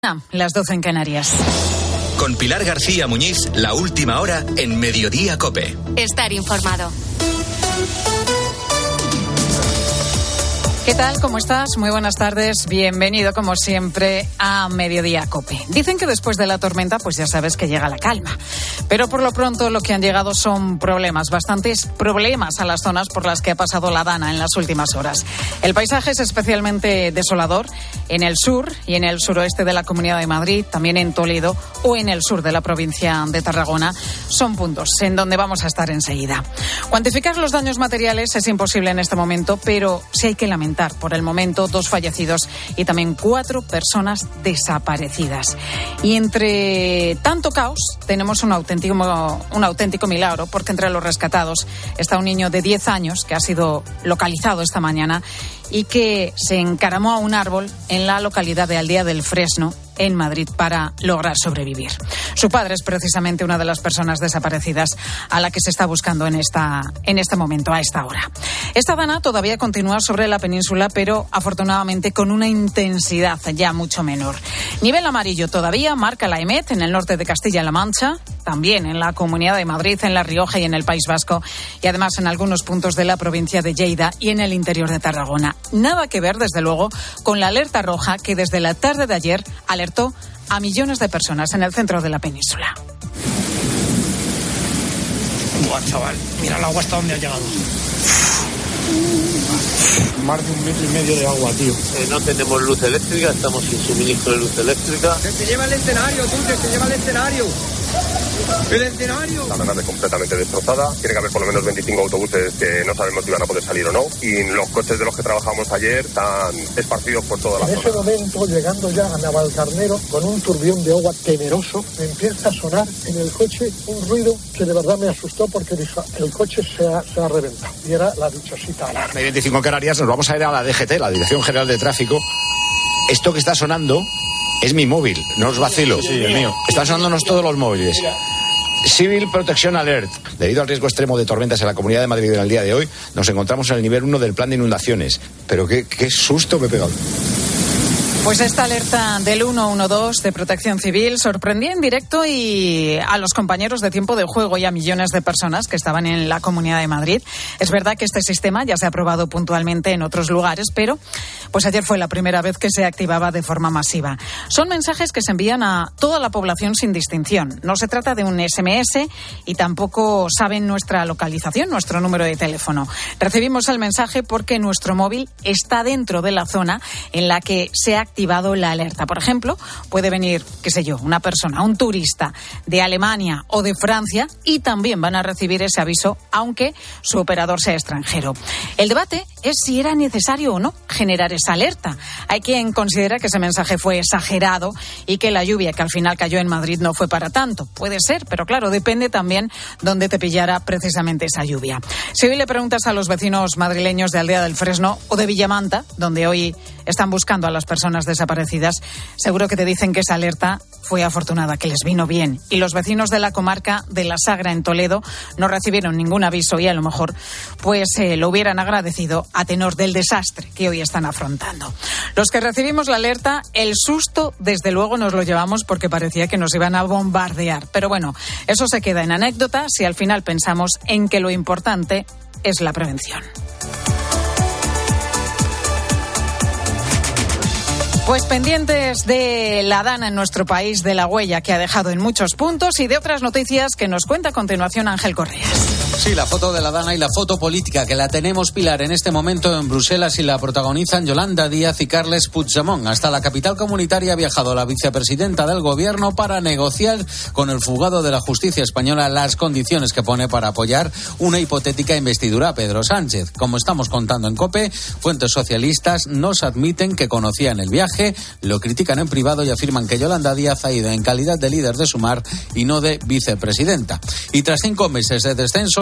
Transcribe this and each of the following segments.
Las 12 en Canarias. Con Pilar García Muñiz, la última hora en Mediodía COPE. Estar informado. ¿Qué tal? ¿Cómo estás? Muy buenas tardes. Bienvenido, como siempre, a Mediodía COPE. Dicen que después de la tormenta, pues ya sabes que llega la calma. Pero por lo pronto lo que han llegado son problemas, bastantes problemas a las zonas por las que ha pasado la Dana en las últimas horas. El paisaje es especialmente desolador en el sur y en el suroeste de la Comunidad de Madrid, también en Toledo o en el sur de la provincia de Tarragona. Son puntos en donde vamos a estar enseguida. Cuantificar los daños materiales es imposible en este momento, pero sí hay que lamentar por el momento 2 fallecidos y también 4 personas desaparecidas. Y entre tanto caos tenemos un auténtico milagro, porque entre los rescatados está un niño de 10 años que ha sido localizado esta mañana y que se encaramó a un árbol en la localidad de Aldea del Fresno, en Madrid, para lograr sobrevivir. Su padre es precisamente una de las personas desaparecidas a la que se está buscando en este momento, a esta hora. Esta Dana todavía continúa sobre la península, pero afortunadamente con una intensidad ya mucho menor. Nivel amarillo todavía marca la EMET en el norte de Castilla-La Mancha, también en la Comunidad de Madrid, en La Rioja y en el País Vasco, y además en algunos puntos de la provincia de Lleida y en el interior de Tarragona. Nada que ver, desde luego, con la alerta roja que desde la tarde de ayer alertó a millones de personas en el centro de la península. Buah, chaval, mira el agua hasta dónde ha llegado. Más de 1,5 metros de agua, tío. No tenemos luz eléctrica, estamos sin suministro de luz eléctrica. ¡Que se lleva el escenario, tú! ¡Que se lleva el escenario! ¡El escenario! La nave completamente destrozada. Tiene que haber por lo menos 25 autobuses que no sabemos si van a poder salir o no. Y los coches de los que trabajamos ayer están esparcidos por toda la zona. En ese momento, llegando ya a Navalcarnero, con un turbión de agua temeroso, me empieza a sonar en el coche un ruido que de verdad me asustó, porque el coche se ha reventado. Y era la dichosita alarma. De 25 en Canarias nos vamos a ir a la DGT, la Dirección General de Tráfico. Esto que está sonando es mi móvil, no os vacilo. Sí, el mío. Están sonándonos todos los móviles. Civil Protection Alert. Debido al riesgo extremo de tormentas en la Comunidad de Madrid en el día de hoy, nos encontramos en el nivel 1 del plan de inundaciones. Pero qué susto me he pegado. Pues esta alerta del 112 de Protección Civil sorprendía en directo y a los compañeros de Tiempo de Juego y a millones de personas que estaban en la Comunidad de Madrid. Es verdad que este sistema ya se ha probado puntualmente en otros lugares, pero pues ayer fue la primera vez que se activaba de forma masiva. Son mensajes que se envían a toda la población sin distinción. No se trata de un SMS y tampoco saben nuestra localización, nuestro número de teléfono. Recibimos el mensaje porque nuestro móvil está dentro de la zona en la que se ha activado la alerta. Por ejemplo, puede venir, una persona, un turista de Alemania o de Francia, y también van a recibir ese aviso, aunque su operador sea extranjero. El debate es si era necesario o no generar esa alerta. Hay quien considera que ese mensaje fue exagerado y que la lluvia que al final cayó en Madrid no fue para tanto. Puede ser, pero claro, depende también dónde te pillara precisamente esa lluvia. Si hoy le preguntas a los vecinos madrileños de Aldea del Fresno o de Villamanta, donde hoy están buscando a las personas desaparecidas, seguro que te dicen que esa alerta fue afortunada, que les vino bien. Y los vecinos de la comarca de La Sagra, en Toledo, no recibieron ningún aviso y a lo mejor lo hubieran agradecido a tenor del desastre que hoy están afrontando. Los que recibimos la alerta, el susto desde luego nos lo llevamos, porque parecía que nos iban a bombardear. Pero bueno, eso se queda en anécdota si al final pensamos en que lo importante es la prevención. Pues pendientes de la Dana en nuestro país, de la huella que ha dejado en muchos puntos y de otras noticias que nos cuenta a continuación Ángel Correas. Sí, la foto de la Dana y la foto política, que la tenemos, Pilar, en este momento en Bruselas, y la protagonizan Yolanda Díaz y Carles Puigdemont. Hasta la capital comunitaria ha viajado la vicepresidenta del gobierno para negociar con el fugado de la justicia española las condiciones que pone para apoyar una hipotética investidura a Pedro Sánchez. Como estamos contando en COPE, fuentes socialistas nos admiten que conocían el viaje, lo critican en privado y afirman que Yolanda Díaz ha ido en calidad de líder de Sumar y no de vicepresidenta. Y tras 5 meses de descensos,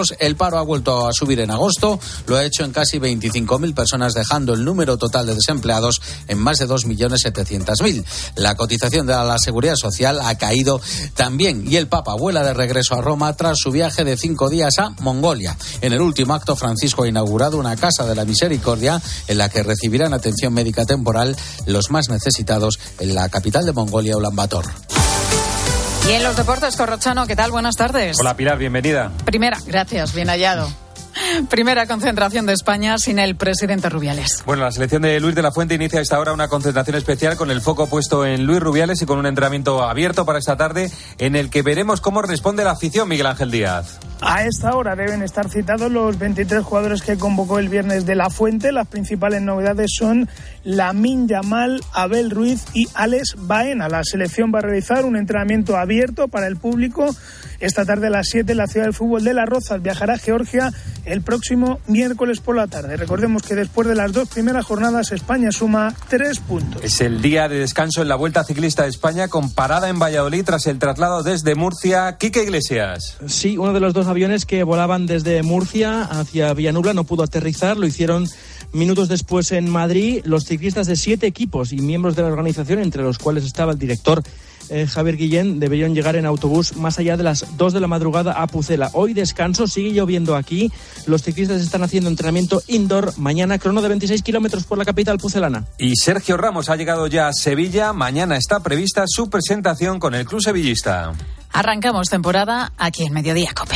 autónomos. El paro ha vuelto a subir en agosto, lo ha hecho en casi 25.000 personas, dejando el número total de desempleados en más de 2.700.000. La cotización de la Seguridad Social ha caído también y el Papa vuela de regreso a Roma tras su viaje de 5 días a Mongolia. En el último acto, Francisco ha inaugurado una Casa de la Misericordia en la que recibirán atención médica temporal los más necesitados en la capital de Mongolia, Ulan Bator. Y en los deportes, Corrochano, ¿qué tal? Buenas tardes. Hola Pilar, bienvenida. Gracias, bien hallado. Primera concentración de España sin el presidente Rubiales. Bueno, la selección de Luis de la Fuente inicia a esta hora una concentración especial con el foco puesto en Luis Rubiales y con un entrenamiento abierto para esta tarde en el que veremos cómo responde la afición, Miguel Ángel Díaz. A esta hora deben estar citados los 23 jugadores que convocó el viernes de la Fuente. Las principales novedades son Lamine Yamal, Abel Ruiz y Alex Baena. La selección va a realizar un entrenamiento abierto para el público esta tarde a las 7 en la Ciudad del Fútbol de Las Rozas. Viajará a Georgia el próximo miércoles por la tarde. Recordemos que después de las 2 primeras jornadas España suma 3 puntos. Es el día de descanso en la Vuelta Ciclista de España con parada en Valladolid tras el traslado desde Murcia. Quique Iglesias. Sí, uno de los 2 aviones que volaban desde Murcia hacia Villanueva no pudo aterrizar, lo hicieron minutos después en Madrid. Los ciclistas de 7 equipos y miembros de la organización, entre los cuales estaba el director Javier Guillén, deberían llegar en autobús más allá de las 2 de la madrugada a Pucela. Hoy descanso, sigue lloviendo aquí. Los ciclistas están haciendo entrenamiento indoor. Mañana crono de 26 kilómetros por la capital pucelana. Y Sergio Ramos ha llegado ya a Sevilla. Mañana está prevista su presentación con el club sevillista. Arrancamos temporada aquí en Mediodía COPE.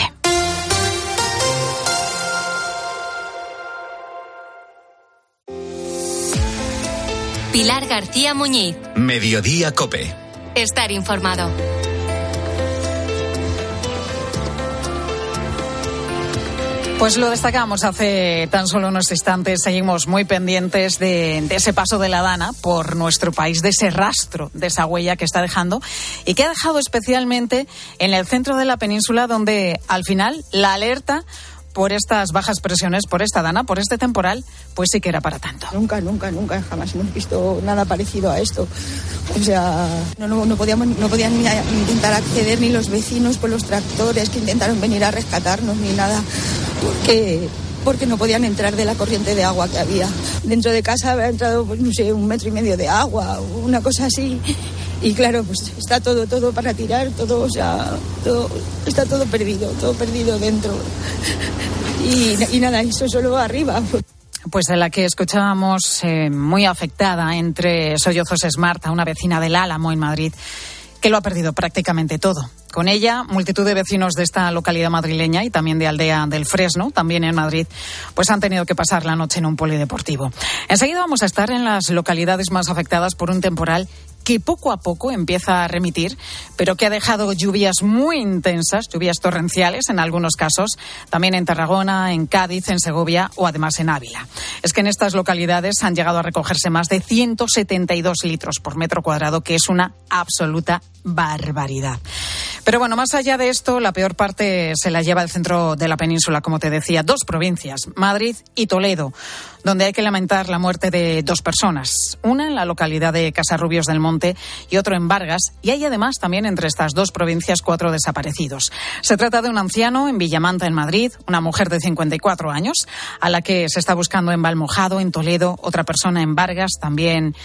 Pilar García Muñiz. Mediodía COPE. Estar informado. Pues lo destacamos hace tan solo unos instantes. Seguimos muy pendientes de ese paso de la Dana por nuestro país, de ese rastro, de esa huella que está dejando y que ha dejado especialmente en el centro de la península, donde al final la alerta por estas bajas presiones, por esta Dana, por este temporal, pues sí que era para tanto. Nunca, jamás hemos visto nada parecido a esto. O sea, no podían ni intentar acceder ni los vecinos con los tractores que intentaron venir a rescatarnos ni nada, porque no podían entrar de la corriente de agua que había. Dentro de casa había entrado, pues no sé, 1,5 metros de agua, una cosa así. Y claro, pues está todo para tirar, todo está todo perdido dentro. Y nada, eso solo arriba. Pues en la que escuchábamos muy afectada, entre sollozos, es Marta, una vecina del Álamo en Madrid, que lo ha perdido prácticamente todo. Con ella, multitud de vecinos de esta localidad madrileña y también de Aldea del Fresno, también en Madrid, pues han tenido que pasar la noche en un polideportivo. Enseguida vamos a estar en las localidades más afectadas por un temporal que poco a poco empieza a remitir, pero que ha dejado lluvias muy intensas, lluvias torrenciales en algunos casos, también en Tarragona, en Cádiz, en Segovia o además en Ávila. Es que en estas localidades han llegado a recogerse más de 172 litros por metro cuadrado, que es una absoluta barbaridad. Pero bueno, más allá de esto, la peor parte se la lleva el centro de la península, como te decía, 2 provincias, Madrid y Toledo, donde hay que lamentar la muerte de 2 personas, una en la localidad de Casarrubios del Monte y otro en Vargas, y hay además también entre estas 2 provincias 4 desaparecidos. Se trata de un anciano en Villamanta, en Madrid, una mujer de 54 años, a la que se está buscando en Valmojado, en Toledo, otra persona en Vargas, también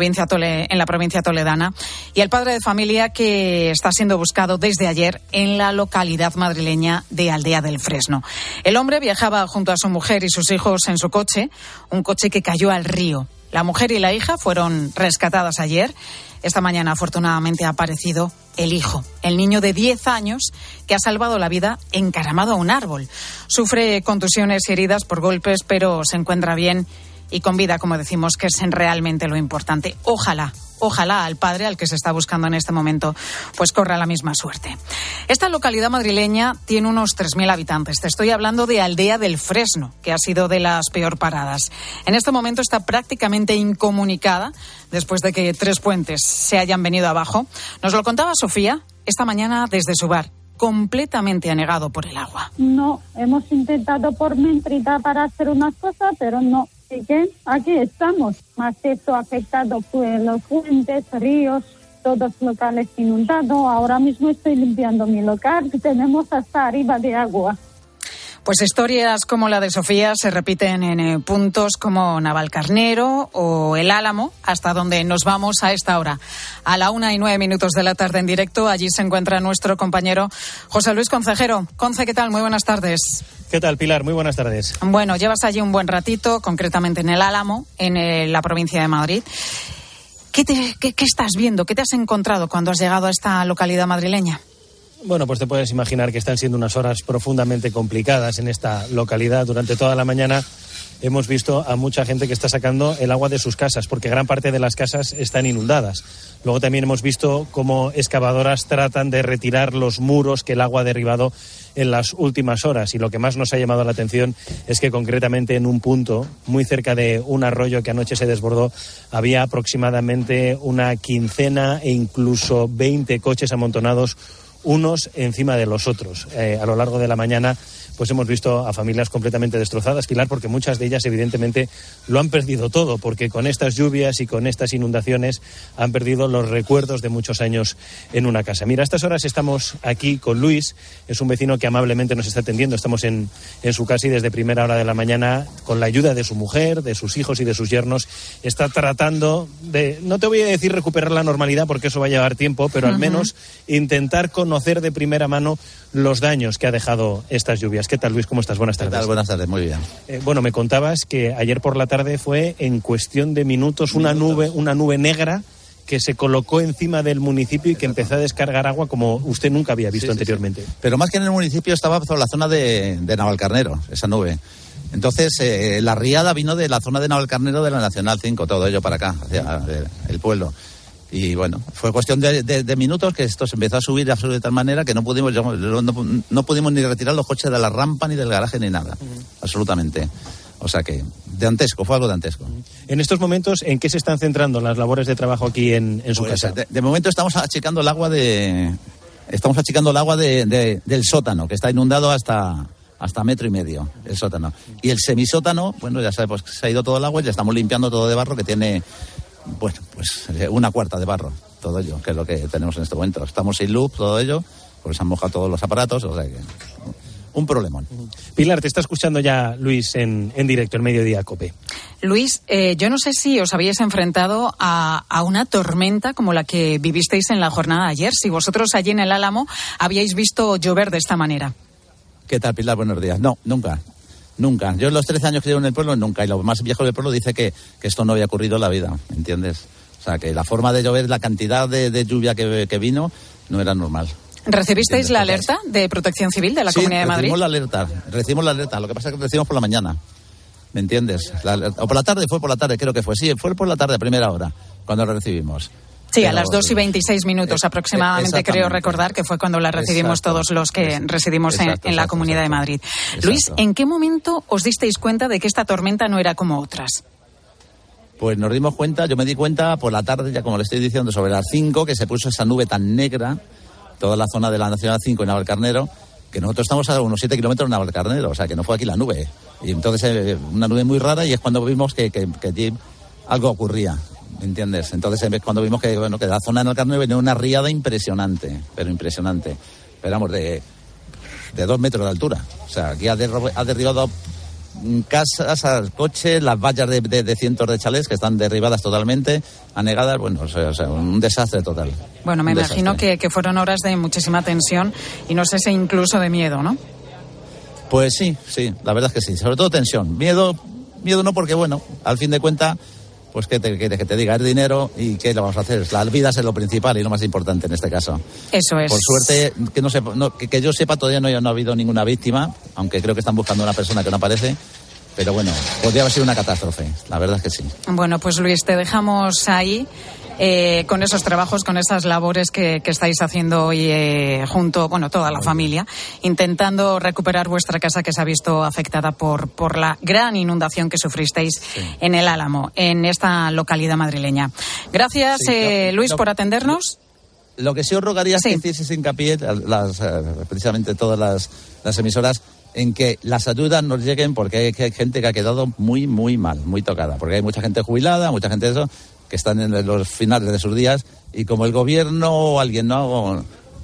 en la provincia toledana, y el padre de familia que está siendo buscado desde ayer en la localidad madrileña de Aldea del Fresno. El hombre viajaba junto a su mujer y sus hijos en su coche, un coche que cayó al río. La mujer y la hija fueron rescatadas ayer. Esta mañana, afortunadamente, ha aparecido el hijo, el niño de 10 años que ha salvado la vida encaramado a un árbol. Sufre contusiones y heridas por golpes, pero se encuentra bien y con vida, como decimos, que es realmente lo importante. Ojalá al padre, al que se está buscando en este momento, pues corra la misma suerte. Esta localidad madrileña tiene unos 3.000 habitantes. Te estoy hablando de Aldea del Fresno, que ha sido de las peor paradas. En este momento está prácticamente incomunicada después de que 3 puentes se hayan venido abajo. Nos lo contaba Sofía esta mañana desde su bar, completamente anegado por el agua. No, hemos intentado por mentrita para hacer unas cosas, pero no. Así que aquí estamos. Más esto ha afectado pues, los fuentes, ríos, todos locales inundados. Ahora mismo estoy limpiando mi local, que tenemos hasta arriba de agua. Pues historias como la de Sofía se repiten en puntos como Navalcarnero o El Álamo, hasta donde nos vamos a esta hora. A la 1:09 de la tarde en directo, allí se encuentra nuestro compañero José Luis Concejero. Conce, ¿qué tal? Muy buenas tardes. ¿Qué tal, Pilar? Muy buenas tardes. Bueno, llevas allí un buen ratito, concretamente en El Álamo, en la provincia de Madrid. ¿Qué estás viendo? ¿Qué te has encontrado cuando has llegado a esta localidad madrileña? Bueno, pues te puedes imaginar que están siendo unas horas profundamente complicadas en esta localidad. Durante toda la mañana hemos visto a mucha gente que está sacando el agua de sus casas, porque gran parte de las casas están inundadas. Luego también hemos visto cómo excavadoras tratan de retirar los muros que el agua ha derribado en las últimas horas. Y lo que más nos ha llamado la atención es que concretamente en un punto, muy cerca de un arroyo que anoche se desbordó, había aproximadamente una quincena e incluso 20 coches amontonados unos encima de los otros. A lo largo de la mañana pues hemos visto a familias completamente destrozadas, Pilar, porque muchas de ellas evidentemente lo han perdido todo, porque con estas lluvias y con estas inundaciones han perdido los recuerdos de muchos años en una casa. Mira, a estas horas estamos aquí con Luis, es un vecino que amablemente nos está atendiendo, estamos en su casa y desde primera hora de la mañana, con la ayuda de su mujer, de sus hijos y de sus yernos, está tratando de, no te voy a decir recuperar la normalidad porque eso va a llevar tiempo, pero al menos intentar conocer de primera mano los daños que ha dejado estas lluvias. ¿Qué tal, Luis? ¿Cómo estás? Buenas tardes. ¿Qué tal? Buenas tardes, muy bien. Bueno, me contabas que ayer por la tarde fue en cuestión de minutos una nube negra que se colocó encima del municipio y que empezó a descargar agua como usted nunca había visto anteriormente. Sí. Pero más que en el municipio estaba por la zona de Navalcarnero, esa nube. Entonces, la riada vino de la zona de Navalcarnero de la Nacional 5, todo ello para acá, hacia el pueblo. Y bueno, fue cuestión de minutos que esto se empezó a subir de tal manera que no pudimos ni retirar los coches de la rampa, ni del garaje, ni nada. Absolutamente. O sea que, dantesco, fue algo dantesco. En estos momentos, ¿en qué se están centrando las labores de trabajo aquí en su casa? De momento estamos achicando el agua del sótano, que está inundado hasta 1,5 metros, el sótano. Y el semisótano, bueno, ya sabes, pues se ha ido todo el agua y ya estamos limpiando todo de barro que tiene... Bueno, pues 1/4 de barro, todo ello, que es lo que tenemos en este momento. Estamos sin luz, todo ello, porque se han mojado todos los aparatos, o sea que un problemón. Pilar, te está escuchando ya Luis en directo, en Mediodía COPE. Luis, yo no sé si os habíais enfrentado a una tormenta como la que vivisteis en la jornada de ayer, si vosotros allí en El Álamo habíais visto llover de esta manera. ¿Qué tal, Pilar? Buenos días. No, nunca. Nunca. Yo en los 13 años que llevo en el pueblo, nunca. Y lo más viejo del pueblo dice que esto no había ocurrido en la vida, ¿me entiendes? O sea, que la forma de llover, la cantidad de lluvia que vino, no era normal. ¿Recibisteis la alerta de Protección Civil de la Comunidad de Madrid? Recibimos la alerta. Lo que pasa es que recibimos por la mañana, ¿me entiendes? O por la tarde, creo que fue. Sí, fue por la tarde, a primera hora, cuando la recibimos. Sí, a las 2:26 aproximadamente, creo recordar que fue cuando la recibimos todos los que residimos en la Comunidad de Madrid. Exacto. Luis, ¿en qué momento os disteis cuenta de que esta tormenta no era como otras? Pues nos dimos cuenta, yo me di cuenta por la tarde, ya como le estoy diciendo, sobre las 5, que se puso esa nube tan negra, toda la zona de la Nacional 5 y Navalcarnero, que nosotros estamos a unos 7 kilómetros de Navalcarnero, o sea que no fue aquí la nube. Y entonces una nube muy rara y es cuando vimos que allí algo ocurría. ¿Me entiendes? Entonces cuando vimos que la zona de Navalcarnero venía una riada impresionante, pero impresionante. Esperamos de 2 metros de altura. O sea, aquí ha derribado casas, coches, las vallas de cientos de chalés que están derribadas totalmente, anegadas, bueno, o sea, un desastre total. Bueno, me imagino que fueron horas de muchísima tensión y no sé si incluso de miedo, ¿no? Pues sí, la verdad es que sí, sobre todo tensión. Miedo no, porque bueno, al fin de cuentas, pues que te diga, es dinero y ¿qué le vamos a hacer? La vida es lo principal y lo más importante en este caso. Eso es. Por suerte, que yo sepa, todavía no ha habido ninguna víctima, aunque creo que están buscando a una persona que no aparece. Pero bueno, podría haber sido una catástrofe, la verdad es que sí. Bueno, pues Luis, te dejamos ahí con esos trabajos, con esas labores que estáis haciendo hoy junto, toda la familia, intentando recuperar vuestra casa que se ha visto afectada por la gran inundación que sufristeis en El Álamo, en esta localidad madrileña. Gracias, Luis, por atendernos. Lo que sí os rogaría es que hicieseis hincapié, precisamente todas las emisoras, en que las ayudas nos lleguen, porque hay gente que ha quedado muy, muy mal, muy tocada, porque hay mucha gente jubilada, mucha gente de eso, que están en los finales de sus días, y como el gobierno o alguien no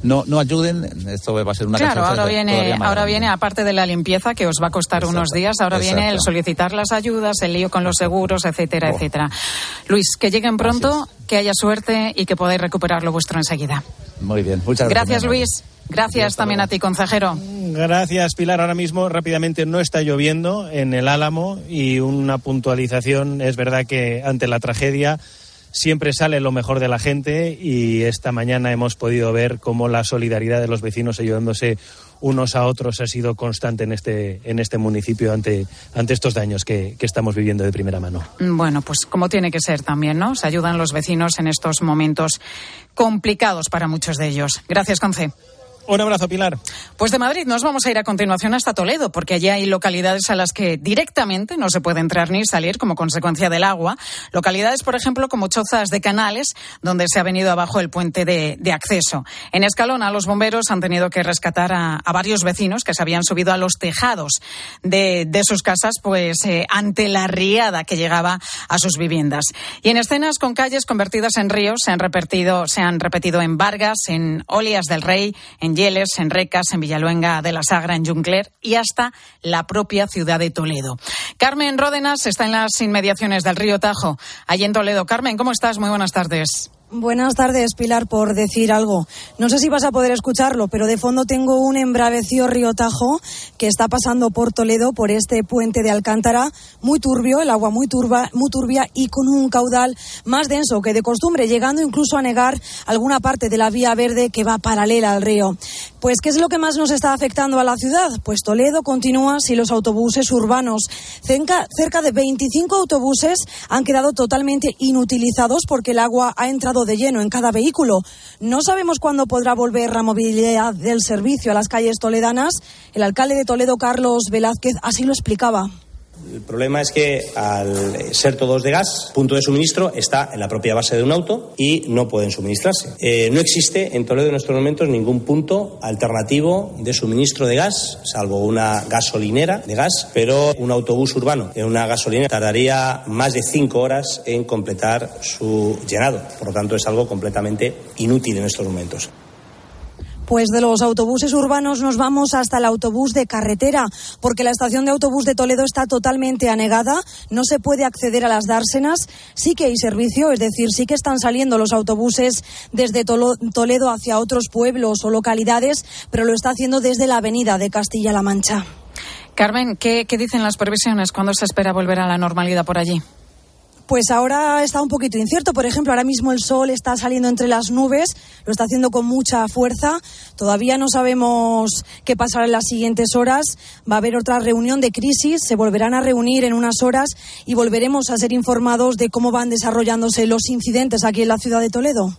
no ayuden, esto va a ser una Claro, ahora viene, aparte de la limpieza, que os va a costar unos días, ahora viene el solicitar las ayudas, el lío con los seguros, etcétera, etcétera. Luis, que lleguen pronto, que haya suerte y que podáis recuperar lo vuestro enseguida. Muy bien, muchas gracias. Gracias, Luis. Gracias también a ti, consejero. Gracias, Pilar. Ahora mismo, rápidamente, no está lloviendo en el Álamo y una puntualización. Es verdad que ante la tragedia siempre sale lo mejor de la gente y esta mañana hemos podido ver cómo la solidaridad de los vecinos ayudándose unos a otros ha sido constante en este municipio ante estos daños que estamos viviendo de primera mano. Bueno, pues como tiene que ser también, ¿no? Se ayudan los vecinos en estos momentos complicados para muchos de ellos. Gracias, Conce. Un abrazo, Pilar. Pues de Madrid nos vamos a ir a continuación hasta Toledo, porque allí hay localidades a las que directamente no se puede entrar ni salir como consecuencia del agua. Localidades, por ejemplo, como Chozas de Canales, donde se ha venido abajo el puente de acceso. En Escalona, los bomberos han tenido que rescatar a varios vecinos que se habían subido a los tejados de sus casas, pues ante la riada que llegaba a sus viviendas. Y en escenas con calles convertidas en ríos se han repetido en Vargas, en Olías del Rey, en Yeles, en Recas, en Villaluenga de la Sagra, en Juncler y hasta la propia ciudad de Toledo. Carmen Ródenas está en las inmediaciones del río Tajo, allí en Toledo. Carmen, ¿cómo estás? Muy buenas tardes. Buenas tardes, Pilar, por decir algo. No sé si vas a poder escucharlo, pero de fondo tengo un embravecido río Tajo que está pasando por Toledo, por este puente de Alcántara, muy turbio, el agua muy turbia y con un caudal más denso que de costumbre, llegando incluso a negar alguna parte de la vía verde que va paralela al río. Pues, ¿qué es lo que más nos está afectando a la ciudad? Pues Toledo continúa sin los autobuses urbanos. Cerca de 25 autobuses han quedado totalmente inutilizados porque el agua ha entrado de lleno en cada vehículo. No sabemos cuándo podrá volver la movilidad del servicio a las calles toledanas. El alcalde de Toledo, Carlos Velázquez, así lo explicaba. El problema es que al ser todos de gas, punto de suministro está en la propia base de un auto y no pueden suministrarse. No existe en Toledo en estos momentos ningún punto alternativo de suministro de gas, salvo una gasolinera de gas, pero un autobús urbano en una gasolinera tardaría más de 5 horas en completar su llenado. Por lo tanto, es algo completamente inútil en estos momentos. Pues de los autobuses urbanos nos vamos hasta el autobús de carretera, porque la estación de autobús de Toledo está totalmente anegada, no se puede acceder a las dársenas, sí que hay servicio, es decir, sí que están saliendo los autobuses desde Toledo hacia otros pueblos o localidades, pero lo está haciendo desde la avenida de Castilla-La Mancha. Carmen, ¿qué dicen las previsiones? ¿Cuándo se espera volver a la normalidad por allí? Pues ahora está un poquito incierto. Por ejemplo, ahora mismo el sol está saliendo entre las nubes, lo está haciendo con mucha fuerza. Todavía no sabemos qué pasará en las siguientes horas. Va a haber otra reunión de crisis, se volverán a reunir en unas horas y volveremos a ser informados de cómo van desarrollándose los incidentes aquí en la ciudad de Toledo.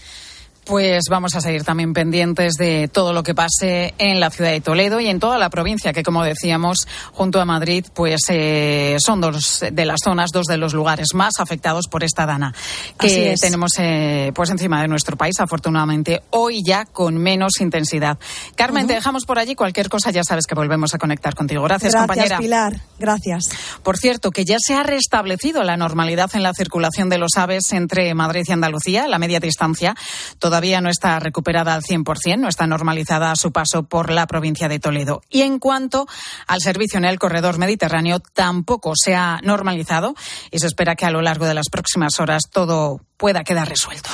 Pues vamos a seguir también pendientes de todo lo que pase en la ciudad de Toledo y en toda la provincia, que como decíamos, junto a Madrid, pues son dos de las zonas, dos de los lugares más afectados por esta dana que tenemos pues encima de nuestro país, afortunadamente, hoy ya con menos intensidad. Carmen, te dejamos por allí. Cualquier cosa ya sabes que volvemos a conectar contigo. Gracias, compañera. Gracias, Pilar. Gracias. Por cierto, que ya se ha restablecido la normalidad en la circulación de los AVEs entre Madrid y Andalucía, la media distancia. Todavía no está recuperada al 100%, no está normalizada a su paso por la provincia de Toledo. Y en cuanto al servicio en el corredor mediterráneo, tampoco se ha normalizado y se espera que a lo largo de las próximas horas todo pueda quedar resuelto.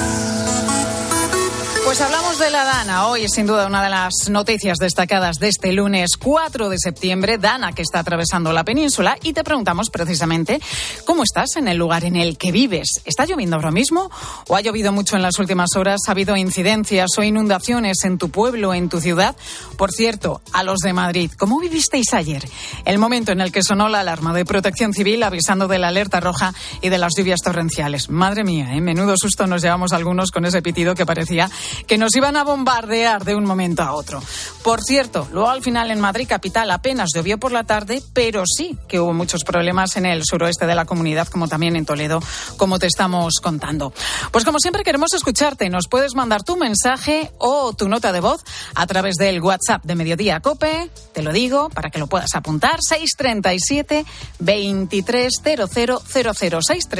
Pues hablamos de la dana. Hoy, sin duda, una de las noticias destacadas de este lunes 4 de septiembre, dana que está atravesando la península, y te preguntamos precisamente cómo estás en el lugar en el que vives. ¿Está lloviendo ahora mismo o ha llovido mucho en las últimas horas? ¿Ha habido incidencias o inundaciones en tu pueblo, en tu ciudad? Por cierto, a los de Madrid, ¿cómo vivisteis ayer? El momento en el que sonó la alarma de Protección Civil avisando de la alerta roja y de las lluvias torrenciales. Madre mía, menudo susto nos llevamos algunos con ese pitido que parecía que nos iban a bombardear de un momento a otro. Por cierto, luego al final en Madrid capital apenas llovió por la tarde, pero sí que hubo muchos problemas en el suroeste de la comunidad, como también en Toledo, como te estamos contando. Pues como siempre queremos escucharte. Nos puedes mandar tu mensaje o tu nota de voz a través del WhatsApp de Mediodía COPE. Te lo digo para que lo puedas apuntar. 637 23 0000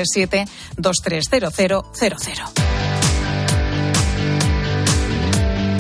637 23 0000.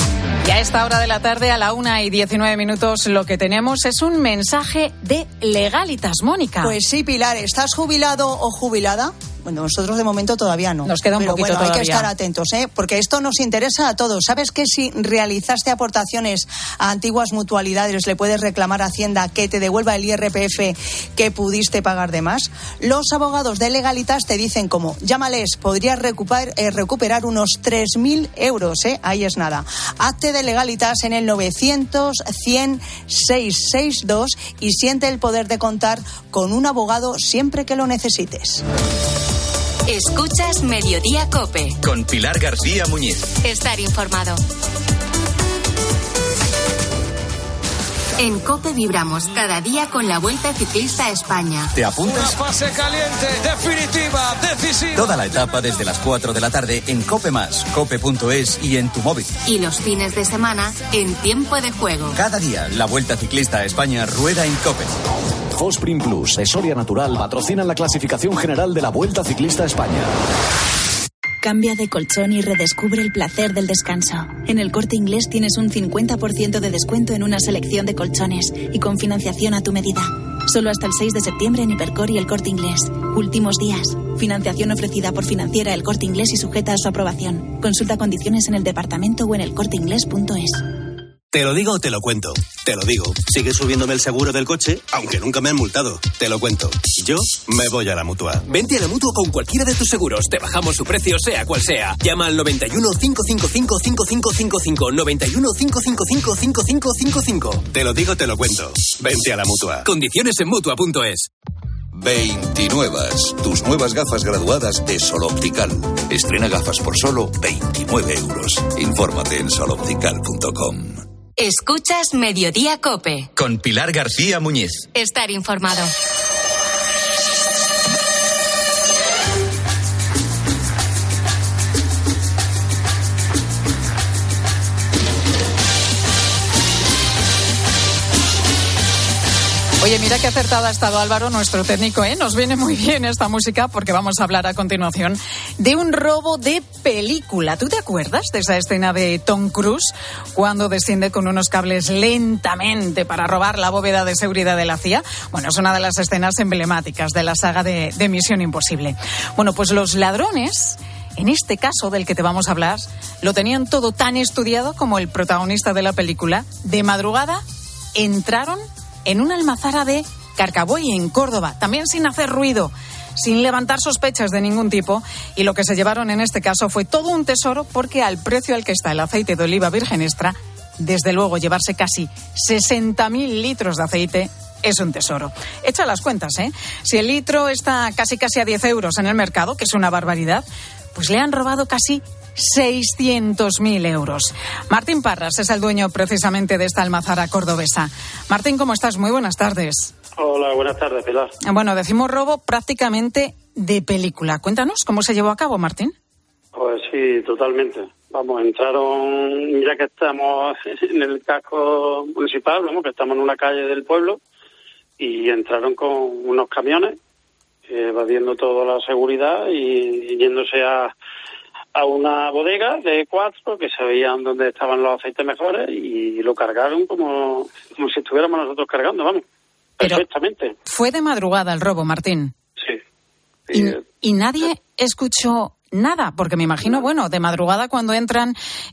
A esta hora de la tarde, a la 1:19, lo que tenemos es un mensaje de Legalitas, Mónica. Pues sí, Pilar, ¿estás jubilado o jubilada? Bueno, nosotros de momento todavía no. Nos queda un poquito todavía. Hay que estar atentos, porque esto nos interesa a todos. ¿Sabes que si realizaste aportaciones a antiguas mutualidades le puedes reclamar a Hacienda que te devuelva el IRPF que pudiste pagar de más? Los abogados de Legalitas te dicen cómo. Llámales, podrías recuperar unos 3.000 euros, ahí es nada. Hazte de Legalitas en el 900-100-662 y siente el poder de contar con un abogado siempre que lo necesites. Escuchas Mediodía COPE. Con Pilar García Muñiz. Estar informado. En COPE vibramos cada día con la Vuelta Ciclista a España. ¿Te apuntas? Una fase caliente, definitiva, decisiva. Toda la etapa desde las 4 de la tarde en COPE+, cope.es y en tu móvil. Y los fines de semana en Tiempo de Juego. Cada día la Vuelta Ciclista a España rueda en COPE. Fosprin Plus de Soria Natural patrocinan la clasificación general de la Vuelta Ciclista a España. Cambia de colchón y redescubre el placer del descanso. En El Corte Inglés tienes un 50% de descuento en una selección de colchones y con financiación a tu medida. Solo hasta el 6 de septiembre en Hipercor y El Corte Inglés. Últimos días. Financiación ofrecida por Financiera El Corte Inglés y sujeta a su aprobación. Consulta condiciones en el departamento o en elcorteinglés.es. Te lo digo o te lo cuento. Te lo digo. Sigue subiéndome el seguro del coche, aunque nunca me han multado. Te lo cuento. Yo me voy a la Mutua. Vente a la Mutua con cualquiera de tus seguros. Te bajamos su precio, sea cual sea. Llama al 91 555 5555. 91 555 5555. Te lo digo, te lo cuento. Vente a la Mutua. Condiciones en Mutua.es. 29. Tus nuevas gafas graduadas de Sol Optical. Estrena gafas por solo 29 euros. Infórmate en soloptical.com. Escuchas Mediodía COPE. Con Pilar García Muñiz. Estar informado. Oye, mira qué acertada ha estado Álvaro, nuestro técnico, ¿eh? Nos viene muy bien esta música porque vamos a hablar a continuación de un robo de película. ¿Tú te acuerdas de esa escena de Tom Cruise cuando desciende con unos cables lentamente para robar la bóveda de seguridad de la CIA? Bueno, es una de las escenas emblemáticas de la saga de Misión Imposible. Bueno, pues los ladrones, en este caso del que te vamos a hablar, lo tenían todo tan estudiado como el protagonista de la película. De madrugada entraron en una almazara de Carcabuey, en Córdoba, también sin hacer ruido, sin levantar sospechas de ningún tipo, y lo que se llevaron en este caso fue todo un tesoro, porque al precio al que está el aceite de oliva virgen extra, desde luego llevarse casi 60.000 litros de aceite es un tesoro. Echa las cuentas, ¿eh? Si el litro está casi a 10 euros en el mercado, que es una barbaridad, pues le han robado casi 600.000 euros. Martín Parras es el dueño precisamente de esta almazara cordobesa. Martín, ¿cómo estás? Muy buenas tardes. Hola, buenas tardes, Pilar. Bueno, decimos robo prácticamente de película. Cuéntanos, ¿cómo se llevó a cabo, Martín? Pues sí, totalmente. Vamos, entraron, ya que estamos en el casco municipal, vamos, que estamos en una calle del pueblo, y entraron con unos camiones, evadiendo toda la seguridad y yéndose a una bodega de 4 que se veían donde estaban los aceites mejores, y lo cargaron como si estuviéramos nosotros cargando, vamos. Perfectamente. Fue de madrugada el robo, Martín. Sí. ¿Y nadie escuchó nada? Porque me imagino, bueno, de madrugada cuando entran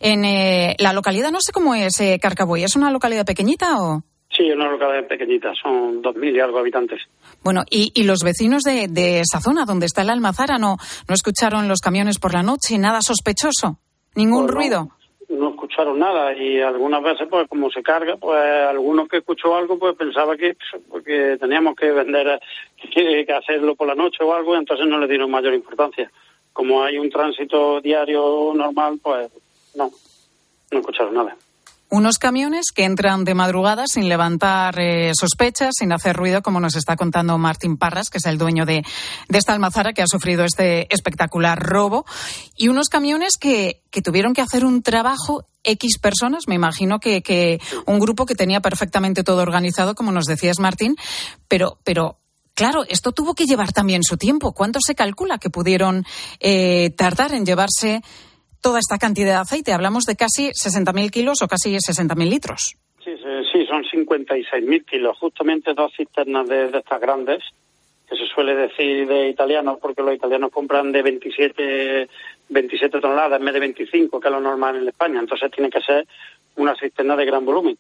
en la localidad, no sé cómo es Carcabuey, ¿es una localidad pequeñita o...? Sí, una localidad pequeñita, son 2.000 y algo habitantes. Bueno, ¿y los vecinos de esa zona donde está la almazara no escucharon los camiones por la noche, nada sospechoso? ¿Ningún ruido? No escucharon nada, y algunas veces, pues como se carga, pues algunos que escuchó algo, pues pensaba que porque teníamos que vender, que hacerlo por la noche o algo, entonces no le dieron mayor importancia. Como hay un tránsito diario normal, pues no escucharon nada. Unos camiones que entran de madrugada sin levantar sospechas, sin hacer ruido, como nos está contando Martín Parras, que es el dueño de esta almazara que ha sufrido este espectacular robo. Y unos camiones que tuvieron que hacer un trabajo, X personas, me imagino que un grupo que tenía perfectamente todo organizado, como nos decías, Martín, pero claro, esto tuvo que llevar también su tiempo. ¿Cuánto se calcula que pudieron tardar en llevarse toda esta cantidad de aceite? Hablamos de casi 60.000 kilos o casi 60.000 litros. Sí, son 56.000 kilos. Justamente 2 cisternas de estas grandes, que se suele decir de italianos, porque los italianos compran de 27 toneladas en vez de 25, que es lo normal en España. Entonces tiene que ser una cisterna de gran volumen.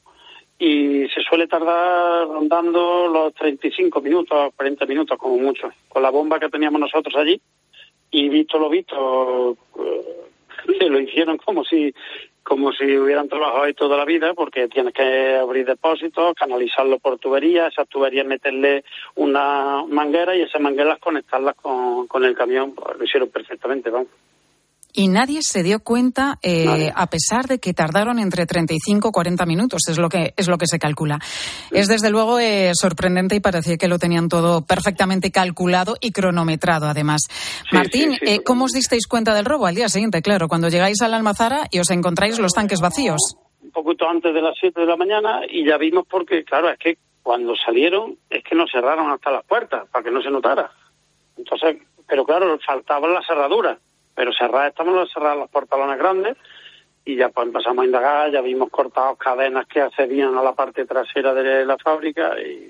Y se suele tardar rondando los 35 minutos, 40 minutos como mucho. Con la bomba que teníamos nosotros allí, y visto lo visto, se lo hicieron como si hubieran trabajado ahí toda la vida, porque tienes que abrir depósitos, canalizarlo por tuberías, esas tuberías meterle una manguera y esas mangueras conectarlas con el camión. Pues lo hicieron perfectamente, vamos. Y nadie se dio cuenta, a pesar de que tardaron entre 35 y 40 minutos, es lo que se calcula. Sí. Es desde luego sorprendente y parecía que lo tenían todo perfectamente calculado y cronometrado, además. Sí, Martín, sí, ¿cómo os disteis cuenta del robo? Al día siguiente, claro, cuando llegáis a la Almazara y os encontráis los tanques vacíos. Un poquito antes de las 7 de la mañana, y ya vimos porque, claro, es que cuando salieron es que nos cerraron hasta las puertas para que no se notara. Entonces, pero claro, faltaban las cerraduras. Pero estaban cerradas los portalones grandes y ya pues empezamos a indagar, ya vimos cortados cadenas que accedían a la parte trasera de la fábrica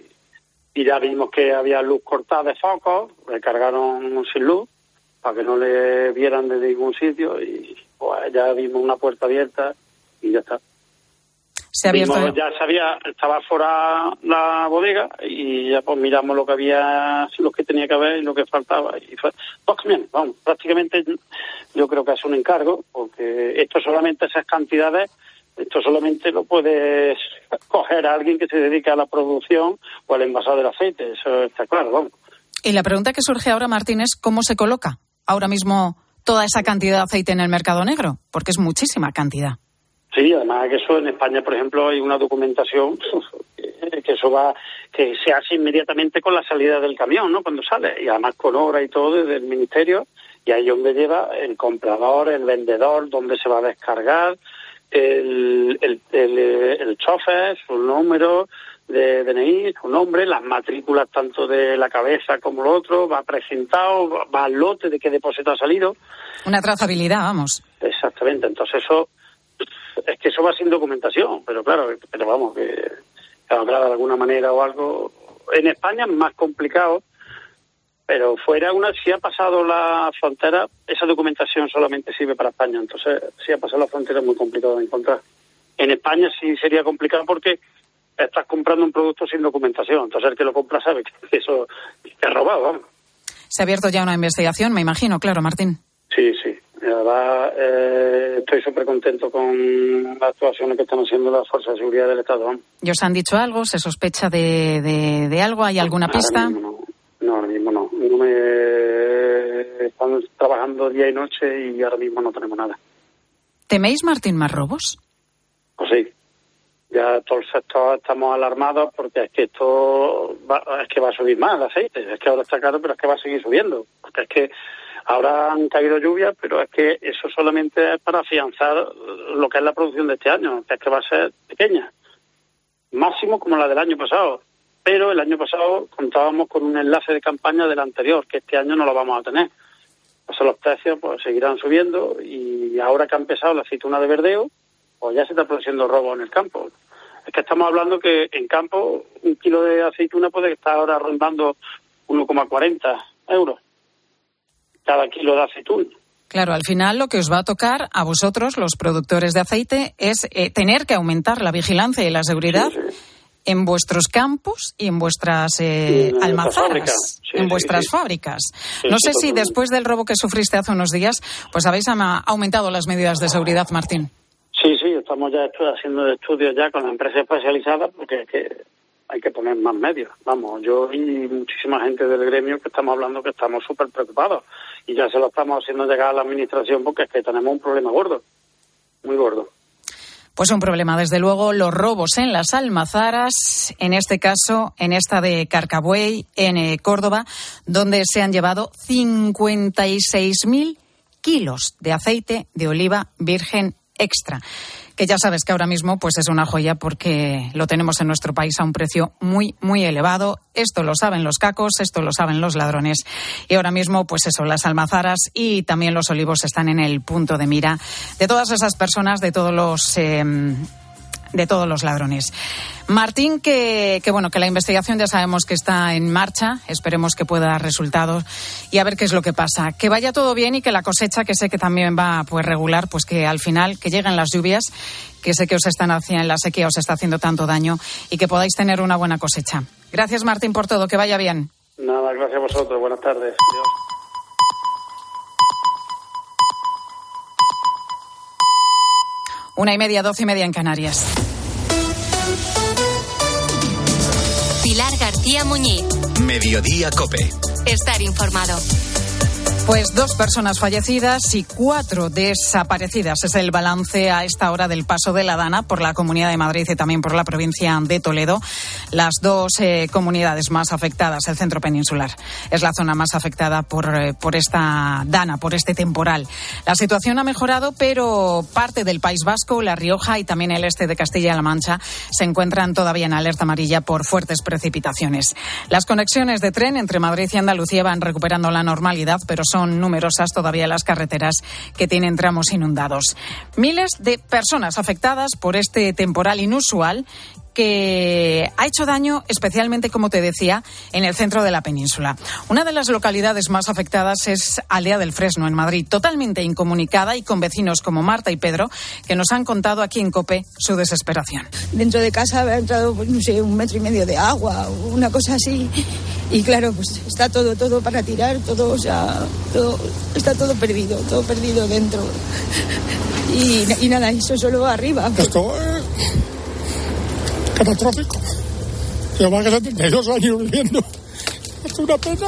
y ya vimos que había luz cortada de focos, le cargaron sin luz para que no le vieran de ningún sitio y pues ya vimos una puerta abierta y ya está. Se ha abierto. Estaba fuera la bodega y ya pues miramos lo que había, lo que tenía que haber y lo que faltaba. Y fue 2 camiones, vamos, prácticamente yo creo que es un encargo, porque esto solamente esas cantidades, esto solamente lo puede coger a alguien que se dedica a la producción o al envasado del aceite, eso está claro, vamos. Y la pregunta que surge ahora, Martín, es ¿cómo se coloca ahora mismo toda esa cantidad de aceite en el mercado negro? Porque es muchísima cantidad. Sí, además que eso en España, por ejemplo, hay una documentación que se hace inmediatamente con la salida del camión, ¿no? Cuando sale, y además con hora y todo desde el ministerio, y ahí donde lleva el comprador, el vendedor, donde se va a descargar, el chofer, su número de DNI, su nombre, las matrículas tanto de la cabeza como lo otro, va presentado, va al lote de qué depósito ha salido. Una trazabilidad, vamos. Exactamente, entonces eso va sin documentación, pero vamos, que habrá de alguna manera o algo. En España es más complicado, pero fuera si ha pasado la frontera, esa documentación solamente sirve para España, entonces si ha pasado la frontera es muy complicado de encontrar. En España sí sería complicado porque estás comprando un producto sin documentación, entonces el que lo compra sabe que eso es robado, vamos. Se ha abierto ya una investigación, me imagino, claro, Martín. Sí. La verdad, estoy súper contento con las actuaciones que están haciendo las fuerzas de seguridad del Estado. ¿Y os han dicho algo? ¿Se sospecha de algo? ¿Hay alguna pista? Ahora mismo no. Están trabajando día y noche y ahora mismo no tenemos nada. ¿Teméis, Martín, más robos? Pues sí. Ya todo el sector estamos alarmados porque es que esto va a subir más el aceite. Es que ahora está caro, pero es que va a seguir subiendo. Porque es que ahora han caído lluvias, pero es que eso solamente es para afianzar lo que es la producción de este año, que es que va a ser pequeña. Máximo como la del año pasado. Pero el año pasado contábamos con un enlace de campaña del anterior, que este año no lo vamos a tener. Entonces los precios pues seguirán subiendo y ahora que ha empezado la aceituna de verdeo, pues ya se está produciendo robo en el campo. Es que estamos hablando que en campo 1 kilo de aceituna puede estar ahora rondando 1,40 euros. Cada kilo de aceituna. Claro, al final lo que os va a tocar a vosotros, los productores de aceite, es tener que aumentar la vigilancia y la seguridad en vuestros campos y en vuestras almazaras, en vuestras fábricas. No sé si después del robo que sufriste hace unos días, pues habéis aumentado las medidas de seguridad, Martín. Sí, estamos ya haciendo estudios ya con la empresa especializada porque es que hay que poner más medios. Vamos, yo y muchísima gente del gremio que estamos hablando que estamos súper preocupados y ya se lo estamos haciendo llegar a la administración porque es que tenemos un problema gordo, muy gordo. Pues un problema, desde luego, los robos en las almazaras, en este caso, en esta de Carcabuey, en Córdoba, donde se han llevado 56.000 kilos de aceite de oliva virgen extra, que ya sabes que ahora mismo pues es una joya porque lo tenemos en nuestro país a un precio muy, muy elevado. Esto lo saben los cacos, esto lo saben los ladrones. Y ahora mismo, pues eso, las almazaras y también los olivos están en el punto de mira de todas esas personas, de todos los ladrones. Martín, que la investigación ya sabemos que está en marcha, esperemos que pueda dar resultados y a ver qué es lo que pasa. Que vaya todo bien y que la cosecha, que sé que también va pues regular, pues que al final, que lleguen las lluvias, que sé que la sequía os está haciendo tanto daño y que podáis tener una buena cosecha. Gracias, Martín, por todo, que vaya bien. Nada, gracias a vosotros, buenas tardes. Adiós. 1:30, 12:30 en Canarias. Pilar García Muñiz. Mediodía COPE. Estar informado. Pues 2 personas fallecidas y 4 desaparecidas. Es el balance a esta hora del paso de la Dana por la Comunidad de Madrid y también por la provincia de Toledo. Las 2 comunidades más afectadas, el centro peninsular, es la zona más afectada por esta Dana, por este temporal. La situación ha mejorado, pero parte del País Vasco, La Rioja y también el este de Castilla-La Mancha se encuentran todavía en alerta amarilla por fuertes precipitaciones. Las conexiones de tren entre Madrid y Andalucía van recuperando la normalidad, pero son numerosas todavía las carreteras que tienen tramos inundados. Miles de personas afectadas por este temporal inusual que ha hecho daño especialmente, como te decía, en el centro de la península. Una de las localidades más afectadas es Aldea del Fresno, en Madrid, totalmente incomunicada y con vecinos como Marta y Pedro, que nos han contado aquí en COPE su desesperación. Dentro de casa había entrado, pues, no sé, 1,5 metros de agua, una cosa así. Y claro, pues está todo para tirar, está todo perdido dentro. Y nada, eso solo arriba. Esto es catastrófico. Llevo 72 años viviendo. Es una pena.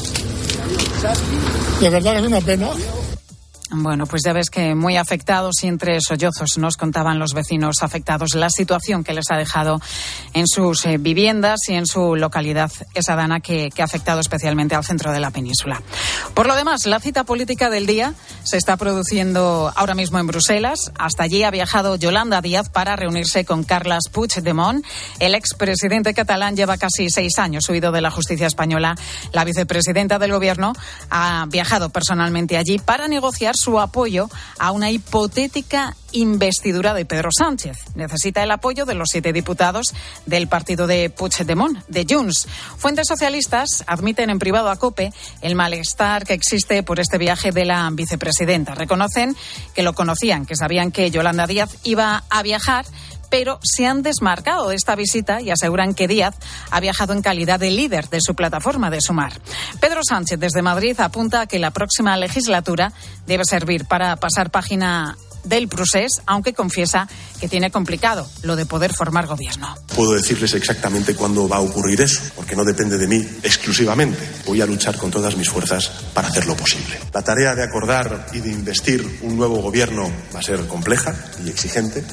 De verdad que es una pena. Bueno, pues ya ves que muy afectados y entre sollozos nos contaban los vecinos afectados la situación que les ha dejado en sus viviendas y en su localidad, esa Dana que ha afectado especialmente al centro de la península. Por lo demás, la cita política del día se está produciendo ahora mismo en Bruselas. Hasta allí ha viajado Yolanda Díaz para reunirse con Carles Puigdemont. El expresidente catalán lleva casi 6 años huido de la justicia española. La vicepresidenta del gobierno ha viajado personalmente allí para negociar su apoyo a una hipotética investidura de Pedro Sánchez. Necesita el apoyo de los 7 diputados del partido de Puigdemont, de Junts. Fuentes socialistas admiten en privado a COPE el malestar que existe por este viaje de la vicepresidenta. Reconocen que lo conocían, que sabían que Yolanda Díaz iba a viajar, pero se han desmarcado de esta visita y aseguran que Díaz ha viajado en calidad de líder de su plataforma de Sumar. Pedro Sánchez, desde Madrid, apunta a que la próxima legislatura debe servir para pasar página del procés, aunque confiesa que tiene complicado lo de poder formar gobierno. Puedo decirles exactamente cuándo va a ocurrir eso, porque no depende de mí exclusivamente. Voy a luchar con todas mis fuerzas para hacerlo posible. La tarea de acordar y de investir un nuevo gobierno va a ser compleja y exigente.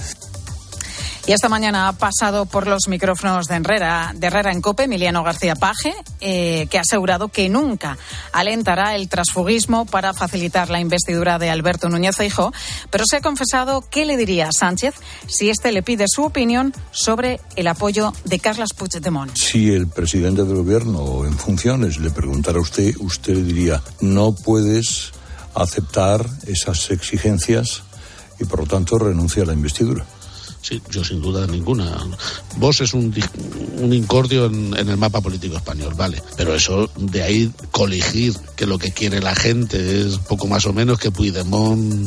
Y esta mañana ha pasado por los micrófonos de Herrera en COPE Emiliano García Paje, que ha asegurado que nunca alentará el transfugismo para facilitar la investidura de Alberto Núñez Feijóo, pero se ha confesado que le diría a Sánchez si éste le pide su opinión sobre el apoyo de Carles Puigdemont. Si el presidente del gobierno en funciones le preguntara a usted le diría: no puedes aceptar esas exigencias y por lo tanto renuncia a la investidura. Sí, yo sin duda ninguna. Vox es un incordio en el mapa político español, vale. Pero eso, de ahí coligir que lo que quiere la gente es poco más o menos que Puigdemont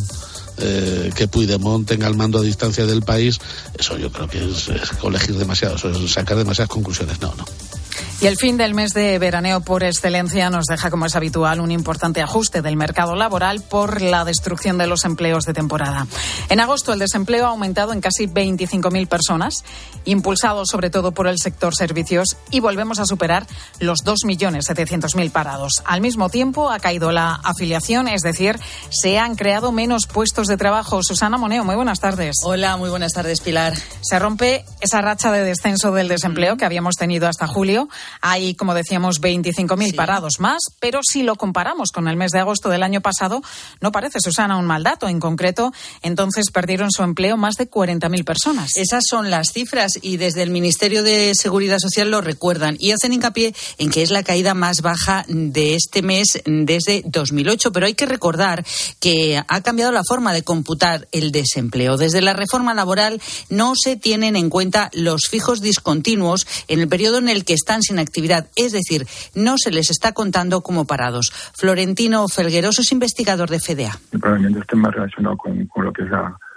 tenga el mando a distancia del país, eso yo creo que es colegir demasiado, eso es sacar demasiadas conclusiones. No. Y el fin del mes de veraneo por excelencia nos deja, como es habitual, un importante ajuste del mercado laboral por la destrucción de los empleos de temporada. En agosto el desempleo ha aumentado en casi 25.000 personas, impulsado sobre todo por el sector servicios, y volvemos a superar los 2.700.000 parados. Al mismo tiempo ha caído la afiliación, es decir, se han creado menos puestos de trabajo. Susana Moneo, muy buenas tardes. Hola, muy buenas tardes, Pilar. Se rompe esa racha de descenso del desempleo que habíamos tenido hasta julio. Hay, como decíamos, 25.000 parados más, pero si lo comparamos con el mes de agosto del año pasado, no parece, Susana, un mal dato. En concreto, entonces perdieron su empleo más de 40.000 personas. Esas son las cifras y desde el Ministerio de Seguridad Social lo recuerdan y hacen hincapié en que es la caída más baja de este mes desde 2008. Pero hay que recordar que ha cambiado la forma de computar el desempleo. Desde la reforma laboral no se tienen en cuenta los fijos discontinuos en el periodo en el que están sin actividad, es decir, no se les está contando como parados. Florentino Felgueroso es investigador de FDA. Probablemente esté más relacionado con lo que es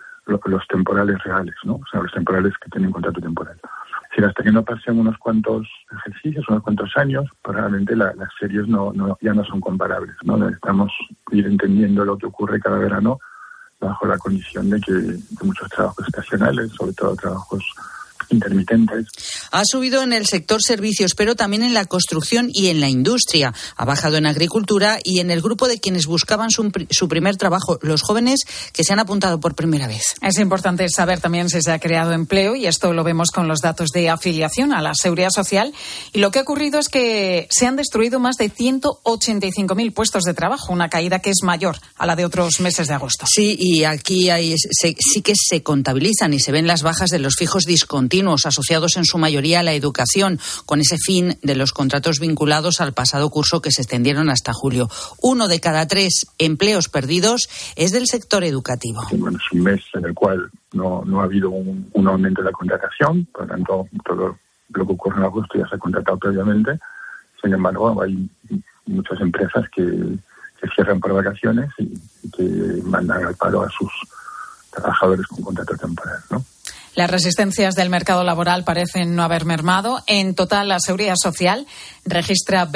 los temporales reales, ¿no? O sea, los temporales que tienen contrato temporal. Si hasta que no pasen unos cuantos ejercicios, unos cuantos años, probablemente las series ya no son comparables, ¿no? Necesitamos ir entendiendo lo que ocurre cada verano bajo la condición de que muchos trabajos estacionales, sobre todo trabajos intermitentes. Ha subido en el sector servicios, pero también en la construcción y en la industria. Ha bajado en agricultura y en el grupo de quienes buscaban su primer trabajo, los jóvenes que se han apuntado por primera vez. Es importante saber también si se ha creado empleo y esto lo vemos con los datos de afiliación a la Seguridad Social. Y lo que ha ocurrido es que se han destruido más de 185.000 puestos de trabajo, una caída que es mayor a la de otros meses de agosto. Sí, y aquí sí que se contabilizan y se ven las bajas de los fijos discontinuos asociados en su mayoría a la educación, con ese fin de los contratos vinculados al pasado curso que se extendieron hasta julio. 1 de cada 3 empleos perdidos es del sector educativo. Bueno, es un mes en el cual no ha habido un aumento de la contratación, por lo tanto, todo lo que ocurre en agosto ya se ha contratado previamente. Sin embargo, hay muchas empresas que cierran por vacaciones y que mandan al paro a sus trabajadores con contrato temporal, ¿no? Las resistencias del mercado laboral parecen no haber mermado. En total, la Seguridad Social registra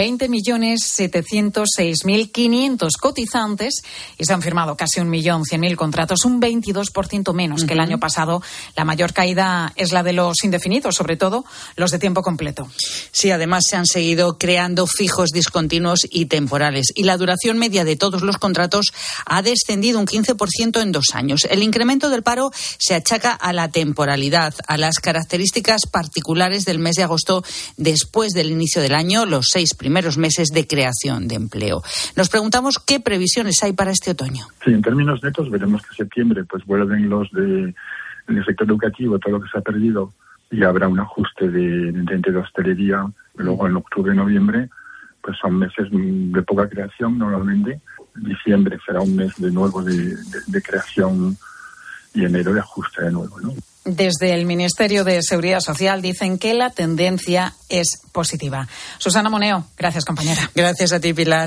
20.706.500 cotizantes y se han firmado casi 1.100.000 contratos, un 22% menos que el año pasado. La mayor caída es la de los indefinidos, sobre todo los de tiempo completo. Sí, además se han seguido creando fijos discontinuos y temporales. Y la duración media de todos los contratos ha descendido un 15% en 2 años. El incremento del paro se achaca a la temporalidad, a las características particulares del mes de agosto después del inicio del año, los 6 primeros meses de creación de empleo. Nos preguntamos qué previsiones hay para este otoño. Sí, en términos netos veremos que en septiembre pues vuelven los del sector educativo, todo lo que se ha perdido, y habrá un ajuste de hostelería. Luego en octubre y noviembre pues son meses de poca creación normalmente. Diciembre será un mes de nuevo de creación y enero de ajuste de nuevo, ¿no? Desde el Ministerio de Seguridad Social dicen que la tendencia es positiva. Susana Moneo, gracias, compañera. Gracias a ti, Pilar.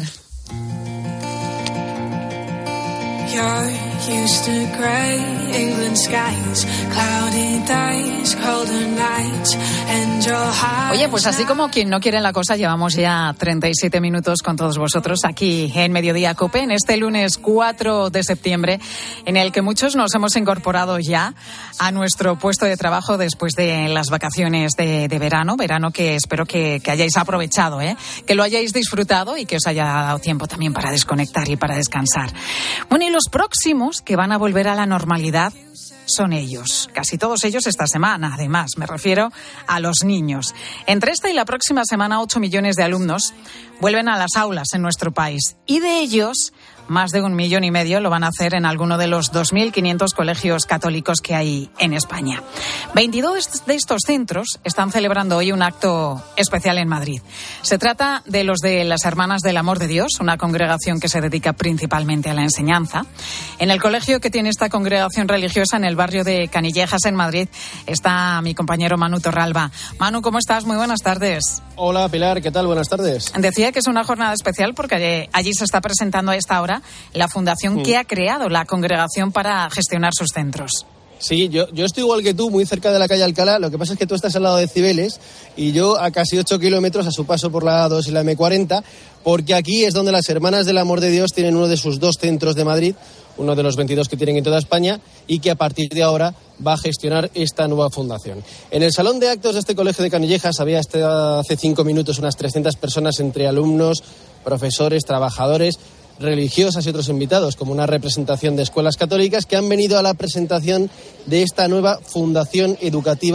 Oye, pues así como quien no quiere la cosa, llevamos ya 37 minutos con todos vosotros aquí en Mediodía COPE, en este lunes 4 de septiembre, en el que muchos nos hemos incorporado ya a nuestro puesto de trabajo después de las vacaciones de verano que espero que hayáis aprovechado, que lo hayáis disfrutado y que os haya dado tiempo también para desconectar y para descansar. Bueno, y los próximos que van a volver a la normalidad son ellos, casi todos ellos esta semana, además, me refiero a los niños. Entre esta y la próxima semana, 8 millones de alumnos vuelven a las aulas en nuestro país y de ellos más de 1,5 millones lo van a hacer en alguno de los 2.500 colegios católicos que hay en España. 22 de estos centros están celebrando hoy un acto especial en Madrid. Se trata de los de las Hermanas del Amor de Dios, una congregación que se dedica principalmente a la enseñanza. En el colegio que tiene esta congregación religiosa en el barrio de Canillejas, en Madrid, está mi compañero Manu Torralba. Manu, ¿cómo estás? Muy buenas tardes. Hola, Pilar, ¿qué tal? Buenas tardes. Decía que es una jornada especial porque allí se está presentando a esta hora la fundación que ha creado la congregación para gestionar sus centros. Sí, yo estoy igual que tú, muy cerca de la calle Alcalá. Lo que pasa es que tú estás al lado de Cibeles y yo a casi 8 kilómetros a su paso por la A2 y la M40, porque aquí es donde las Hermanas del Amor de Dios tienen uno de sus 2 centros de Madrid, uno de los 22 que tienen en toda España, y que a partir de ahora va a gestionar esta nueva fundación. En el salón de actos de este colegio de Canillejas había hace 5 minutos unas 300 personas entre alumnos, profesores, trabajadores, religiosas y otros invitados, como una representación de escuelas católicas que han venido a la presentación de esta nueva fundación educativa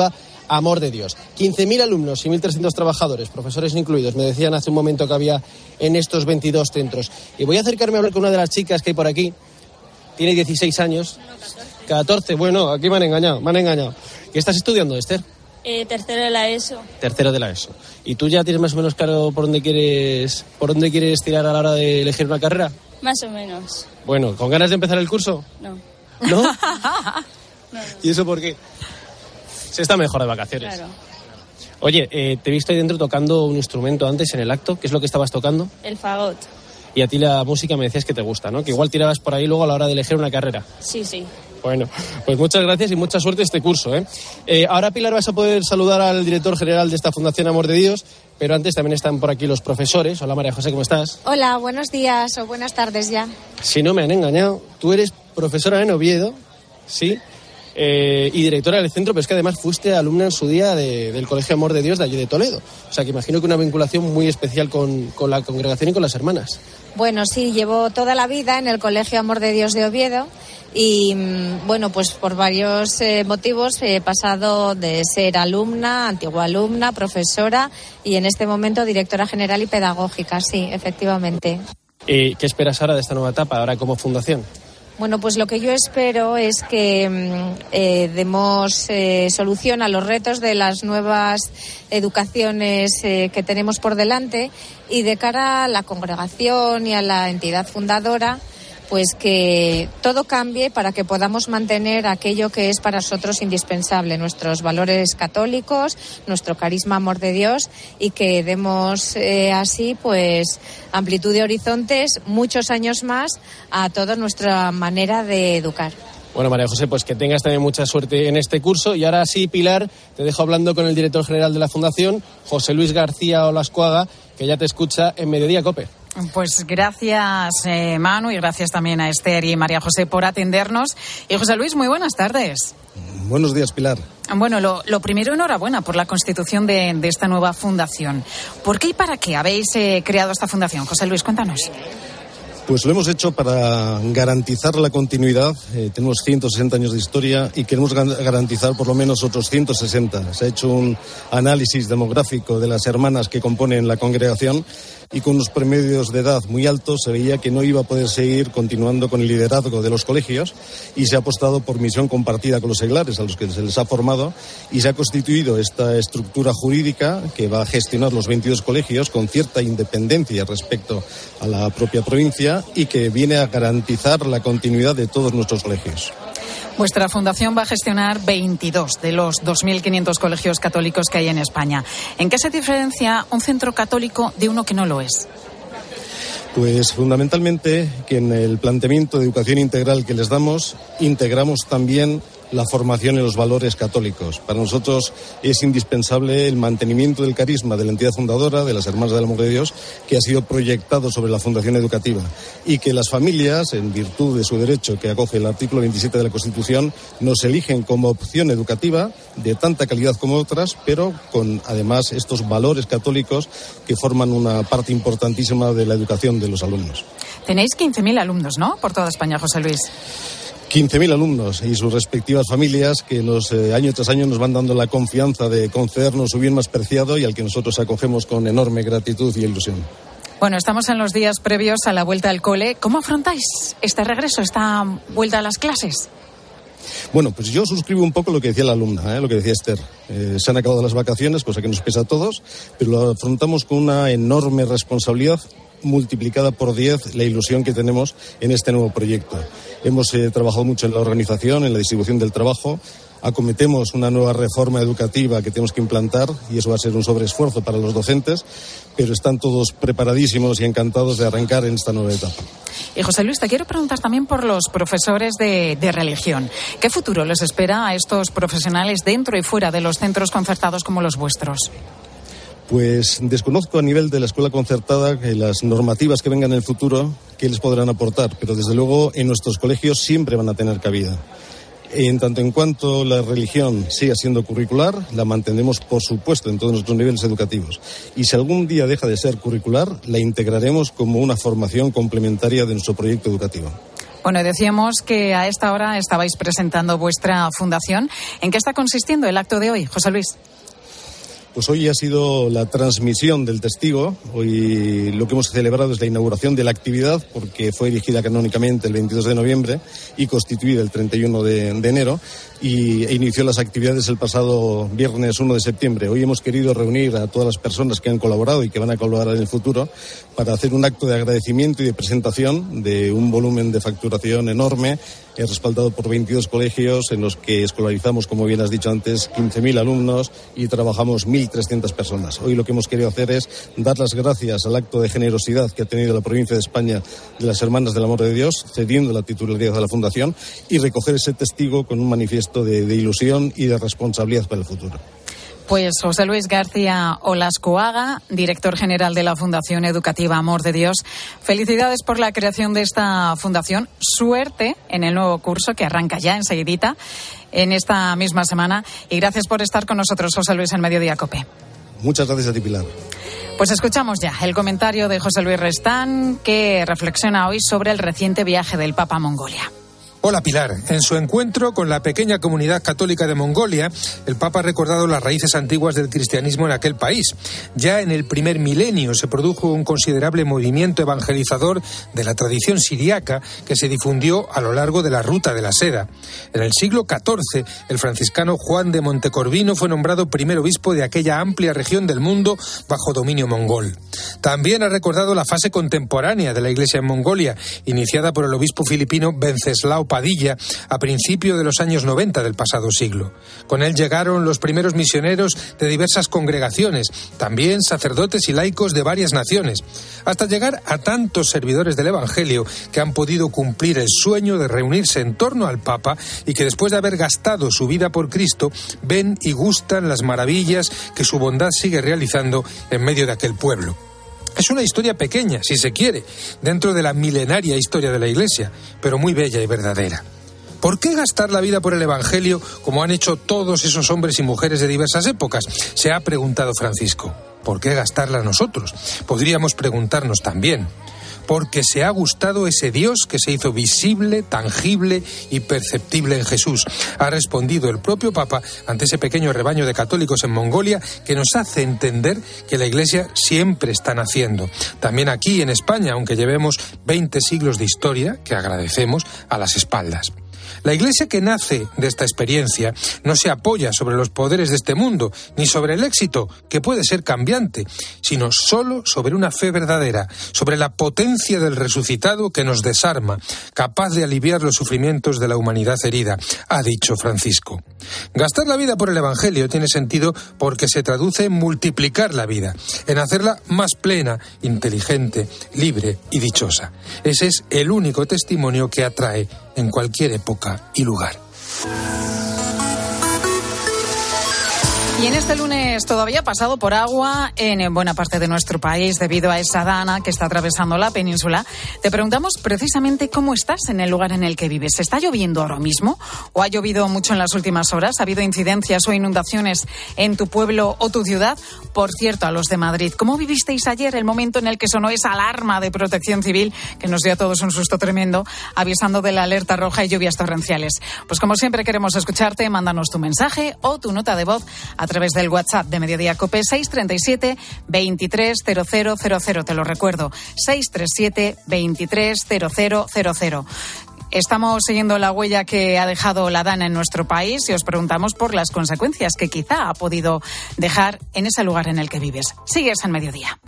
Amor de Dios. 15.000 alumnos y 1.300 trabajadores, profesores incluidos, me decían hace un momento que había en estos 22 centros. Y voy a acercarme a hablar con una de las chicas que hay por aquí. Tiene 16 años. 14, bueno, aquí me han engañado. ¿Qué estás estudiando, Esther? Tercero de la ESO. Tercero de la ESO. ¿Y tú ya tienes más o menos claro por dónde quieres tirar a la hora de elegir una carrera? Más o menos. Bueno, ¿con ganas de empezar el curso? No. ¿No? No. ¿Y eso por qué? Se está mejor de vacaciones. Claro. Oye, te he visto ahí dentro tocando un instrumento antes en el acto. ¿Qué es lo que estabas tocando? El fagot. Y a ti la música me decías que te gusta, ¿no? Que igual tirabas por ahí luego a la hora de elegir una carrera. Sí. Bueno, pues muchas gracias y mucha suerte este curso, ¿eh? Ahora, Pilar, vas a poder saludar al director general de esta Fundación Amor de Dios, pero antes también están por aquí los profesores. Hola, María José, ¿cómo estás? Hola, buenos días o buenas tardes ya. Si no me han engañado, tú eres profesora en Oviedo, ¿sí? Y directora del centro, pero es que además fuiste alumna en su día del Colegio Amor de Dios de allí de Toledo. O sea, que imagino que una vinculación muy especial con la congregación y con las hermanas. Bueno, sí, llevo toda la vida en el Colegio Amor de Dios de Oviedo y, bueno, pues por varios motivos he pasado de ser alumna, antigua alumna, profesora y en este momento directora general y pedagógica, sí, efectivamente. ¿Qué esperas ahora de esta nueva etapa, ahora como fundación? Bueno, pues lo que yo espero es que demos solución a los retos de las nuevas educaciones que tenemos por delante y de cara a la congregación y a la entidad fundadora, pues que todo cambie para que podamos mantener aquello que es para nosotros indispensable, nuestros valores católicos, nuestro carisma Amor de Dios y que demos así pues amplitud de horizontes muchos años más a toda nuestra manera de educar. Bueno, María José, pues que tengas también mucha suerte en este curso. Y ahora sí, Pilar, te dejo hablando con el director general de la Fundación, José Luis García Olascuaga, que ya te escucha en Mediodía COPE. Pues gracias, Manu, y gracias también a Esther y María José por atendernos. Y José Luis, muy buenas tardes. Buenos días, Pilar. Bueno, lo primero, enhorabuena por la constitución de esta nueva fundación. ¿Por qué y para qué habéis creado esta fundación? José Luis, cuéntanos. Pues lo hemos hecho para garantizar la continuidad. Tenemos 160 años de historia y queremos garantizar por lo menos otros 160. Se ha hecho un análisis demográfico de las hermanas que componen la congregación y con unos promedios de edad muy altos se veía que no iba a poder seguir continuando con el liderazgo de los colegios y se ha apostado por misión compartida con los seglares a los que se les ha formado y se ha constituido esta estructura jurídica que va a gestionar los 22 colegios con cierta independencia respecto a la propia provincia y que viene a garantizar la continuidad de todos nuestros colegios. Vuestra fundación va a gestionar 22 de los 2.500 colegios católicos que hay en España. ¿En qué se diferencia un centro católico de uno que no lo es? Pues fundamentalmente que en el planteamiento de educación integral que les damos, integramos también la formación en los valores católicos. Para nosotros es indispensable el mantenimiento del carisma de la entidad fundadora, de las Hermanas del Amor de Dios, que ha sido proyectado sobre la fundación educativa y que las familias, en virtud de su derecho que acoge el artículo 27 de la Constitución, nos eligen como opción educativa de tanta calidad como otras, pero con además estos valores católicos que forman una parte importantísima de la educación de los alumnos. Tenéis 15.000 alumnos, ¿no?, por toda España, José Luis. 15.000 alumnos y sus respectivas familias que año tras año nos van dando la confianza de concedernos su bien más preciado y al que nosotros acogemos con enorme gratitud y ilusión. Bueno, estamos en los días previos a la vuelta al cole. ¿Cómo afrontáis este regreso, esta vuelta a las clases? Bueno, pues yo suscribo un poco lo que decía la alumna, lo que decía Esther. Se han acabado las vacaciones, cosa que nos pesa a todos, pero lo afrontamos con una enorme responsabilidad multiplicada por 10 la ilusión que tenemos en este nuevo proyecto. Hemos trabajado mucho en la organización, en la distribución del trabajo, acometemos una nueva reforma educativa que tenemos que implantar y eso va a ser un sobreesfuerzo para los docentes, pero están todos preparadísimos y encantados de arrancar en esta nueva etapa. Y José Luis, te quiero preguntar también por los profesores de religión. ¿Qué futuro les espera a estos profesionales dentro y fuera de los centros concertados como los vuestros? Pues desconozco a nivel de la escuela concertada las normativas que vengan en el futuro que les podrán aportar, pero desde luego en nuestros colegios siempre van a tener cabida. En tanto en cuanto la religión siga siendo curricular, la mantendremos por supuesto en todos nuestros niveles educativos. Y si algún día deja de ser curricular, la integraremos como una formación complementaria de nuestro proyecto educativo. Bueno, decíamos que a esta hora estabais presentando vuestra fundación. ¿En qué está consistiendo el acto de hoy, José Luis? Pues hoy ha sido la transmisión del testigo. Hoy lo que hemos celebrado es la inauguración de la actividad, porque fue erigida canónicamente el 22 de noviembre y constituida el 31 de enero, e inició las actividades el pasado viernes 1 de septiembre. Hoy hemos querido reunir a todas las personas que han colaborado y que van a colaborar en el futuro para hacer un acto de agradecimiento y de presentación de un volumen de facturación enorme, respaldado por 22 colegios en los que escolarizamos, como bien has dicho antes, 15.000 alumnos y trabajamos 1.300 personas. Hoy lo que hemos querido hacer es dar las gracias al acto de generosidad que ha tenido la provincia de España de las Hermanas del Amor de Dios, cediendo la titularidad a la Fundación, y recoger ese testigo con un manifiesto de ilusión y de responsabilidad para el futuro. Pues José Luis García Olascoaga, director general de la Fundación Educativa Amor de Dios, felicidades por la creación de esta fundación. Suerte en el nuevo curso que arranca ya enseguidita, en esta misma semana. Y gracias por estar con nosotros, José Luis, en Mediodía COPE. Muchas gracias a ti, Pilar. Pues escuchamos ya el comentario de José Luis Restán, que reflexiona hoy sobre el reciente viaje del Papa a Mongolia. Hola Pilar, en su encuentro con la pequeña comunidad católica de Mongolia, el Papa ha recordado las raíces antiguas del cristianismo en aquel país. Ya en el primer milenio se produjo un considerable movimiento evangelizador de la tradición siriaca que se difundió a lo largo de la Ruta de la Seda. En el siglo XIV, el franciscano Juan de Montecorvino fue nombrado primer obispo de aquella amplia región del mundo bajo dominio mongol. También ha recordado la fase contemporánea de la Iglesia en Mongolia, iniciada por el obispo filipino Venceslao Padilla a principios de los años 90 del pasado siglo. Con él llegaron los primeros misioneros de diversas congregaciones, también sacerdotes y laicos de varias naciones, hasta llegar a tantos servidores del Evangelio que han podido cumplir el sueño de reunirse en torno al Papa y que después de haber gastado su vida por Cristo, ven y gustan las maravillas que su bondad sigue realizando en medio de aquel pueblo. Es una historia pequeña, si se quiere, dentro de la milenaria historia de la Iglesia, pero muy bella y verdadera. ¿Por qué gastar la vida por el Evangelio como han hecho todos esos hombres y mujeres de diversas épocas? Se ha preguntado Francisco. ¿Por qué gastarla nosotros? Podríamos preguntarnos también. Porque se ha gustado ese Dios que se hizo visible, tangible y perceptible en Jesús. Ha respondido el propio Papa ante ese pequeño rebaño de católicos en Mongolia que nos hace entender que la Iglesia siempre está naciendo. También aquí en España, aunque llevemos 20 siglos de historia, que agradecemos, a las espaldas. La Iglesia que nace de esta experiencia no se apoya sobre los poderes de este mundo, ni sobre el éxito, que puede ser cambiante, sino solo sobre una fe verdadera, sobre la potencia del resucitado que nos desarma, capaz de aliviar los sufrimientos de la humanidad herida, ha dicho Francisco. Gastar la vida por el Evangelio tiene sentido porque se traduce en multiplicar la vida, en hacerla más plena, inteligente, libre y dichosa. Ese es el único testimonio que atrae en cualquier época y lugar. Y en este lunes todavía pasado por agua en buena parte de nuestro país debido a esa dana que está atravesando la península, te preguntamos precisamente cómo estás en el lugar en el que vives. ¿Está lloviendo ahora mismo o ha llovido mucho en las últimas horas? ¿Ha habido incidencias o inundaciones en tu pueblo o tu ciudad? Por cierto, a los de Madrid, ¿cómo vivisteis ayer el momento en el que sonó esa alarma de Protección Civil que nos dio a todos un susto tremendo, avisando de la alerta roja y lluvias torrenciales? Pues como siempre queremos escucharte, mándanos tu mensaje o tu nota de voz a través del WhatsApp de Mediodía COPE 637 230000. Te lo recuerdo, 637 230000. Estamos siguiendo la huella que ha dejado la dana en nuestro país y os preguntamos por las consecuencias que quizá ha podido dejar en ese lugar en el que vives. Sigues en Mediodía.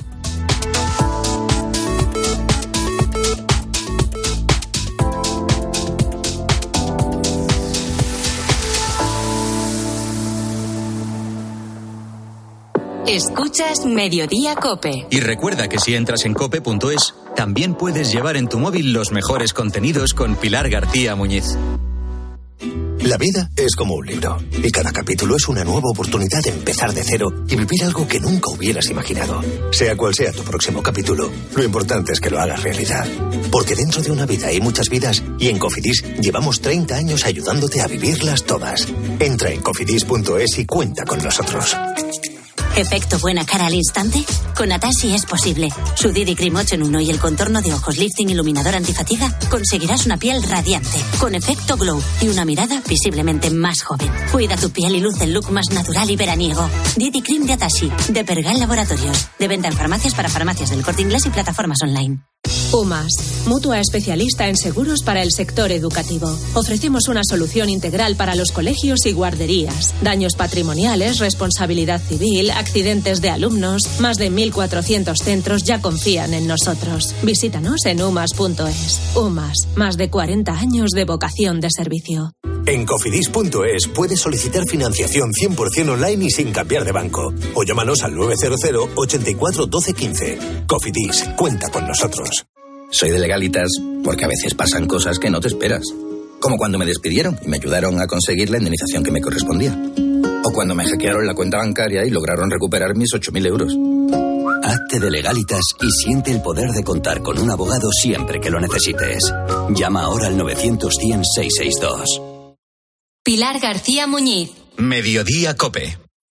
Escuchas Mediodía COPE. Y recuerda que si entras en cope.es, también puedes llevar en tu móvil los mejores contenidos con Pilar García Muñiz. La vida es como un libro, y cada capítulo es una nueva oportunidad de empezar de cero y vivir algo que nunca hubieras imaginado. Sea cual sea tu próximo capítulo, lo importante es que lo hagas realidad. Porque dentro de una vida hay muchas vidas, y en Cofidis llevamos 30 años ayudándote a vivirlas todas. Entra en cofidis.es y cuenta con nosotros. ¿Efecto buena cara al instante? Con Atashi es posible. Su Didi Cream 8 en 1 y el contorno de ojos lifting iluminador antifatiga conseguirás una piel radiante, con efecto glow y una mirada visiblemente más joven. Cuida tu piel y luce el look más natural y veraniego. Didi Cream de Atashi, de Pergal Laboratorios. De venta en farmacias para farmacias del Corte Inglés y plataformas online. UMAS, mutua especialista en seguros para el sector educativo. Ofrecemos una solución integral para los colegios y guarderías. Daños patrimoniales, responsabilidad civil, accidentes de alumnos. Más de 1.400 centros ya confían en nosotros. Visítanos en umas.es. UMAS, más de 40 años de vocación de servicio. En cofidis.es puedes solicitar financiación 100% online y sin cambiar de banco. O llámanos al 900 84 12 15. Cofidis, cuenta con nosotros. Soy de Legalitas porque a veces pasan cosas que no te esperas. Como cuando me despidieron y me ayudaron a conseguir la indemnización que me correspondía. O cuando me hackearon la cuenta bancaria y lograron recuperar mis 8.000 euros. Hazte de Legalitas y siente el poder de contar con un abogado siempre que lo necesites. Llama ahora al 900-100-662. Pilar García Muñiz. Mediodía COPE.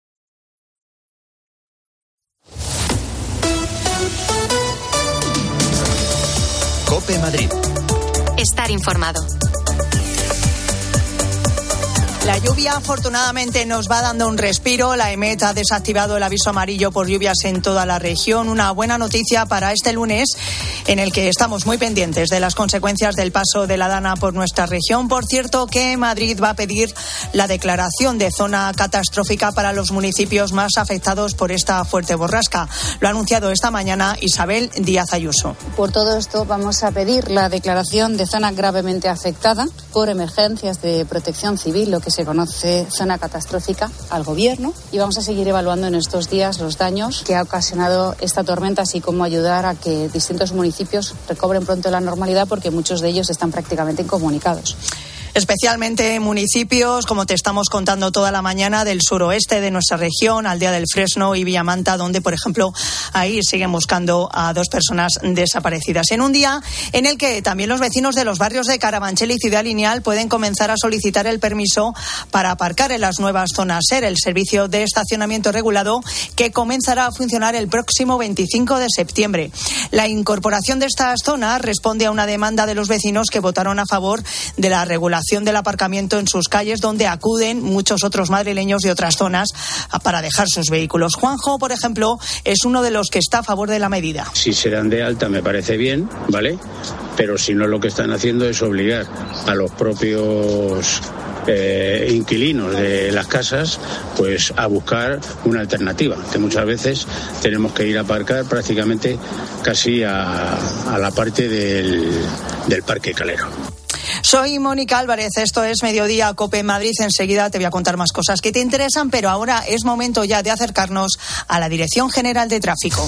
COPE Madrid. Estar informado. La lluvia afortunadamente nos va dando un respiro. La EMET ha desactivado el aviso amarillo por lluvias en toda la región. Una buena noticia para este lunes, en el que estamos muy pendientes de las consecuencias del paso de la Dana por nuestra región. Por cierto, que Madrid va a pedir la declaración de zona catastrófica para los municipios más afectados por esta fuerte borrasca. Lo ha anunciado esta mañana Isabel Díaz Ayuso. Por todo esto vamos a pedir la declaración de zona gravemente afectada por emergencias de protección civil, lo que se conoce zona catastrófica, al Gobierno, y vamos a seguir evaluando en estos días los daños que ha ocasionado esta tormenta, así como ayudar a que distintos municipios recobren pronto la normalidad, porque muchos de ellos están prácticamente incomunicados. Especialmente municipios, como te estamos contando toda la mañana, del suroeste de nuestra región, Aldea del Fresno y Villamanta, donde, por ejemplo, ahí siguen buscando a 2 personas desaparecidas. En un día en el que también los vecinos de los barrios de Carabanchel y Ciudad Lineal pueden comenzar a solicitar el permiso para aparcar en las nuevas zonas SER, el servicio de estacionamiento regulado, que comenzará a funcionar el próximo 25 de septiembre. La incorporación de estas zonas responde a una demanda de los vecinos que votaron a favor de la regulación del aparcamiento en sus calles, donde acuden muchos otros madrileños de otras zonas para dejar sus vehículos. Juanjo, por ejemplo, es uno de los que está a favor de la medida. Si se dan de alta me parece bien, ¿vale? Pero si no, lo que están haciendo es obligar a los propios inquilinos de las casas pues a buscar una alternativa, que muchas veces tenemos que ir a aparcar prácticamente casi a la parte del Parque Calero. Soy Mónica Álvarez, esto es Mediodía COPE Madrid. Enseguida te voy a contar más cosas que te interesan, pero ahora es momento ya de acercarnos a la Dirección General de Tráfico.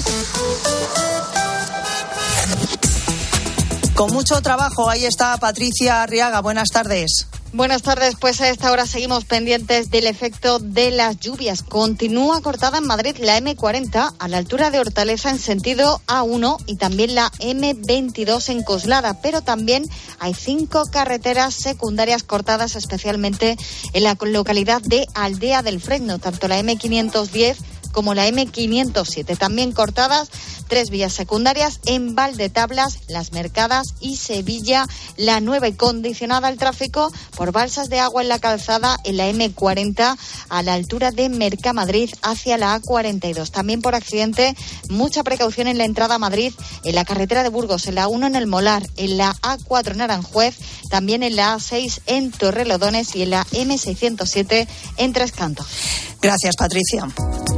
Con mucho trabajo, ahí está Patricia Arriaga. Buenas tardes. Buenas tardes, pues a esta hora seguimos pendientes del efecto de las lluvias. Continúa cortada en Madrid la M40 a la altura de Hortaleza en sentido A1 y también la M22 en Coslada, pero también hay 5 carreteras secundarias cortadas, especialmente en la localidad de Aldea del Fresno, tanto la M510 como la M507, también cortadas 3 vías secundarias en Valdetablas, Las Mercadas y Sevilla, la Nueva, y condicionada al tráfico por balsas de agua en la calzada en la M40 a la altura de Mercamadrid hacia la A42. También por accidente, mucha precaución en la entrada a Madrid, en la carretera de Burgos, en la 1 en el Molar, en la A4 en Aranjuez, también en la A6 en Torrelodones y en la M607 en Tres Cantos. Gracias, Patricia.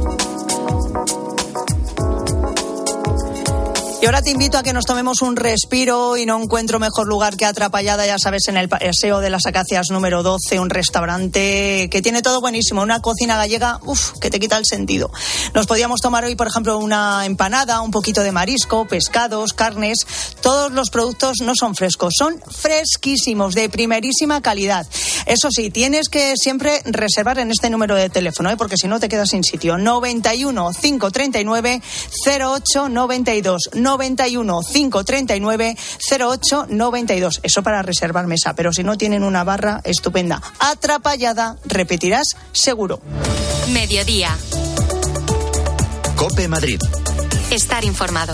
Y ahora te invito a que nos tomemos un respiro, y no encuentro mejor lugar que Atrapallada, ya sabes, en el Paseo de las Acacias número 12, un restaurante que tiene todo buenísimo, una cocina gallega, que te quita el sentido. Nos podíamos tomar hoy, por ejemplo, una empanada, un poquito de marisco, pescados, carnes. Todos los productos no son frescos, son fresquísimos, de primerísima calidad. Eso sí, tienes que siempre reservar en este número de teléfono, porque si no te quedas sin sitio. 91 539 0892. 91 539 0892. Eso para reservar mesa, pero si no, tienen una barra estupenda. Atrapallada, repetirás seguro. Mediodía. COPE Madrid. Estar informado.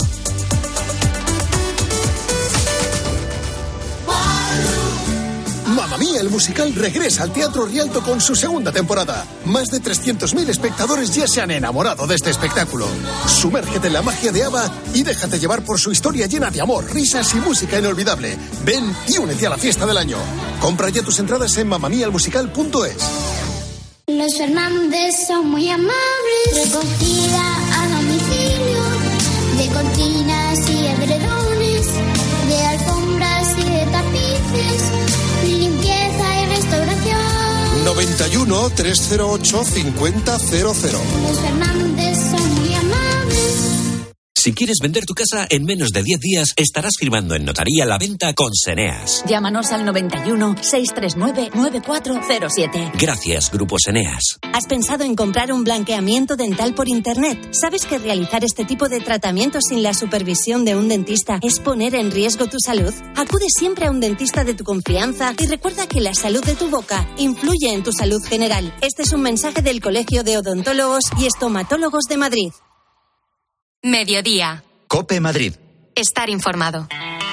Mamma Mía, el musical regresa al Teatro Rialto con su segunda temporada. Más de 300.000 espectadores ya se han enamorado de este espectáculo. Sumérgete en la magia de ABBA y déjate llevar por su historia llena de amor, risas y música inolvidable. Ven y únete a la fiesta del año. Compra ya tus entradas en mamamialmusical.es. Los Fernández son muy amables. Recogida a domicilio de cortinas y edredones, de alfombras y de tapices, limpieza y restauración. 91 308 5000. Los Fernández son muy amables. Si quieres vender tu casa en menos de 10 días, estarás firmando en notaría la venta con Seneas. Llámanos al 91 639 9407. Gracias, Grupo Seneas. ¿Has pensado en comprar un blanqueamiento dental por internet? ¿Sabes que realizar este tipo de tratamientos sin la supervisión de un dentista es poner en riesgo tu salud? Acude siempre a un dentista de tu confianza y recuerda que la salud de tu boca influye en tu salud general. Este es un mensaje del Colegio de Odontólogos y Estomatólogos de Madrid. Mediodía. COPE Madrid. Estar informado.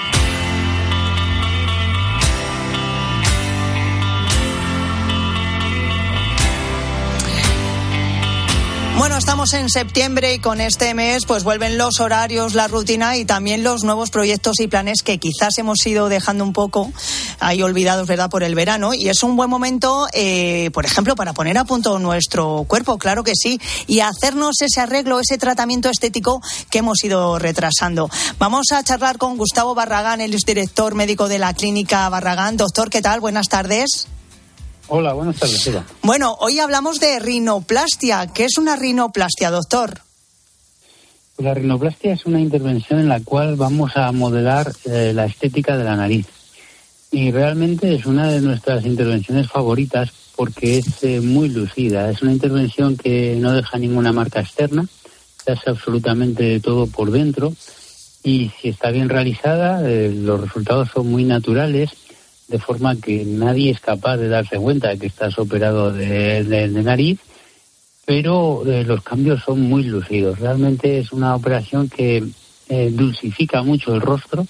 Bueno, estamos en septiembre y con este mes pues vuelven los horarios, la rutina y también los nuevos proyectos y planes que quizás hemos ido dejando un poco ahí olvidados, ¿verdad?, por el verano. Y es un buen momento, por ejemplo, para poner a punto nuestro cuerpo, claro que sí, y hacernos ese arreglo, ese tratamiento estético que hemos ido retrasando. Vamos a charlar con Gustavo Barragán, el director médico de la Clínica Barragán. Doctor, ¿qué tal? Buenas tardes. Hola, buenas tardes, Eva. Bueno, hoy hablamos de rinoplastia. ¿Qué es una rinoplastia, doctor? Pues la rinoplastia es una intervención en la cual vamos a modelar la estética de la nariz. Y realmente es una de nuestras intervenciones favoritas porque es muy lucida. Es una intervención que no deja ninguna marca externa, se hace absolutamente todo por dentro y si está bien realizada, los resultados son muy naturales, de forma que nadie es capaz de darse cuenta de que estás operado de nariz, pero los cambios son muy lucidos. Realmente es una operación que dulcifica mucho el rostro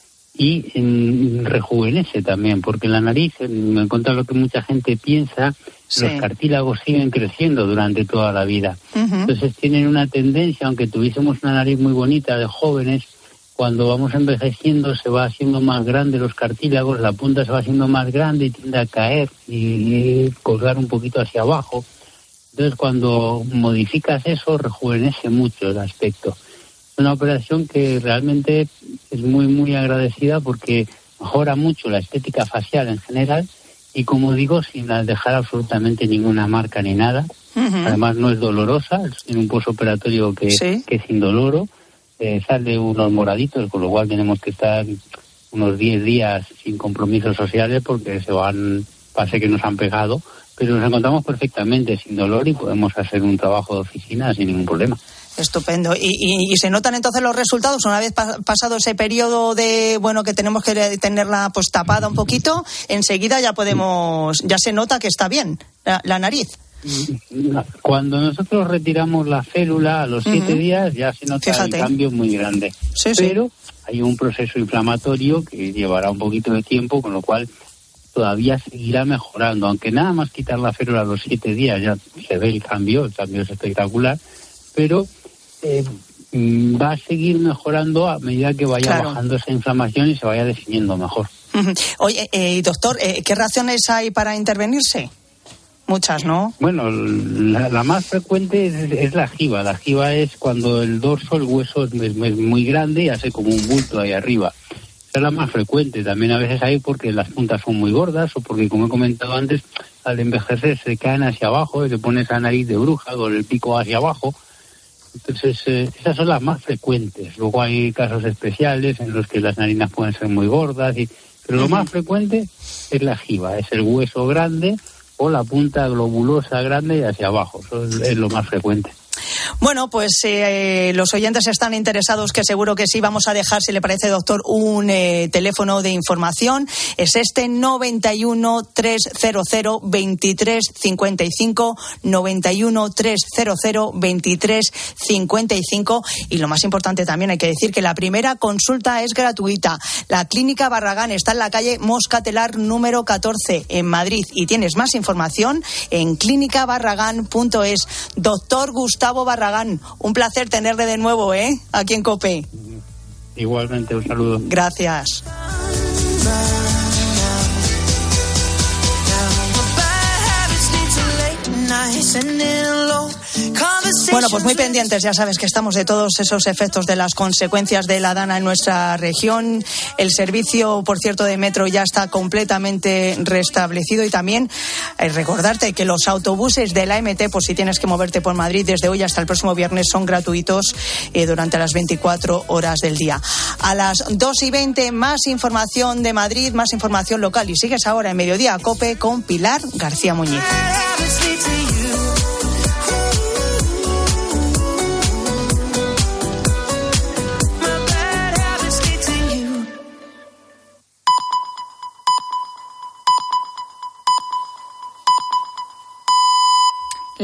y rejuvenece también, porque en la nariz, en contra de lo que mucha gente piensa, sí, los cartílagos siguen creciendo durante toda la vida. Uh-huh. Entonces tienen una tendencia, aunque tuviésemos una nariz muy bonita de jóvenes, cuando vamos envejeciendo se va haciendo más grande los cartílagos, la punta se va haciendo más grande y tiende a caer y colgar un poquito hacia abajo. Entonces cuando modificas eso rejuvenece mucho el aspecto. Es una operación que realmente es muy muy agradecida porque mejora mucho la estética facial en general y, como digo, sin dejar absolutamente ninguna marca ni nada. Uh-huh. Además no es dolorosa, tiene un postoperatorio que es indoloro. Sale unos moraditos, con lo cual tenemos que estar unos 10 días sin compromisos sociales porque parece que nos han pegado, pero nos encontramos perfectamente sin dolor y podemos hacer un trabajo de oficina sin ningún problema. Estupendo. ¿Y se notan entonces los resultados una vez pasado ese periodo de, que tenemos que tenerla pues tapada un poquito? Enseguida ya se nota que está bien la nariz. Cuando nosotros retiramos la célula a los 7 días ya se nota el cambio muy grande. Sí, pero hay un proceso inflamatorio que llevará un poquito de tiempo, con lo cual todavía seguirá mejorando. Aunque nada más quitar la célula a los 7 días ya se ve el cambio es espectacular, pero va a seguir mejorando a medida que vaya bajando esa inflamación y se vaya definiendo mejor. Oye, doctor, ¿qué razones hay para intervenirse? Muchas, ¿no? Bueno, la más frecuente es la jiba. La jiba es cuando el dorso, el hueso es muy grande y hace como un bulto ahí arriba. Esa es la más frecuente. También a veces hay porque las puntas son muy gordas o porque, como he comentado antes, al envejecer se caen hacia abajo y le pones la nariz de bruja con el pico hacia abajo. Entonces, esas son las más frecuentes. Luego hay casos especiales en los que las narinas pueden ser muy gordas, pero lo más frecuente es la jiba. Es el hueso grande o la punta globulosa grande y hacia abajo. Eso es lo más frecuente. Bueno, pues los oyentes están interesados, que seguro que sí. Vamos a dejar, si le parece, doctor, un teléfono de información. Es este 91 300 23 55, 91 300 23 55. Y lo más importante también, hay que decir que la primera consulta es gratuita. La Clínica Barragán está en la calle Moscatelar número 14 en Madrid, y tienes más información en clínicabarragán.es. Doctor Gustavo Barragán, un placer tenerle de nuevo, aquí en COPE. Igualmente, un saludo. Gracias. Bueno, pues muy pendientes, ya sabes que estamos de todos esos efectos de las consecuencias de la Dana en nuestra región. El servicio, por cierto, de metro ya está completamente restablecido, y también recordarte que los autobuses de la MT, por si tienes que moverte por Madrid, desde hoy hasta el próximo viernes son gratuitos durante las 24 horas del día. A las 2:20, más información de Madrid, más información local, y sigues ahora en Mediodía COPE con Pilar García Muñiz.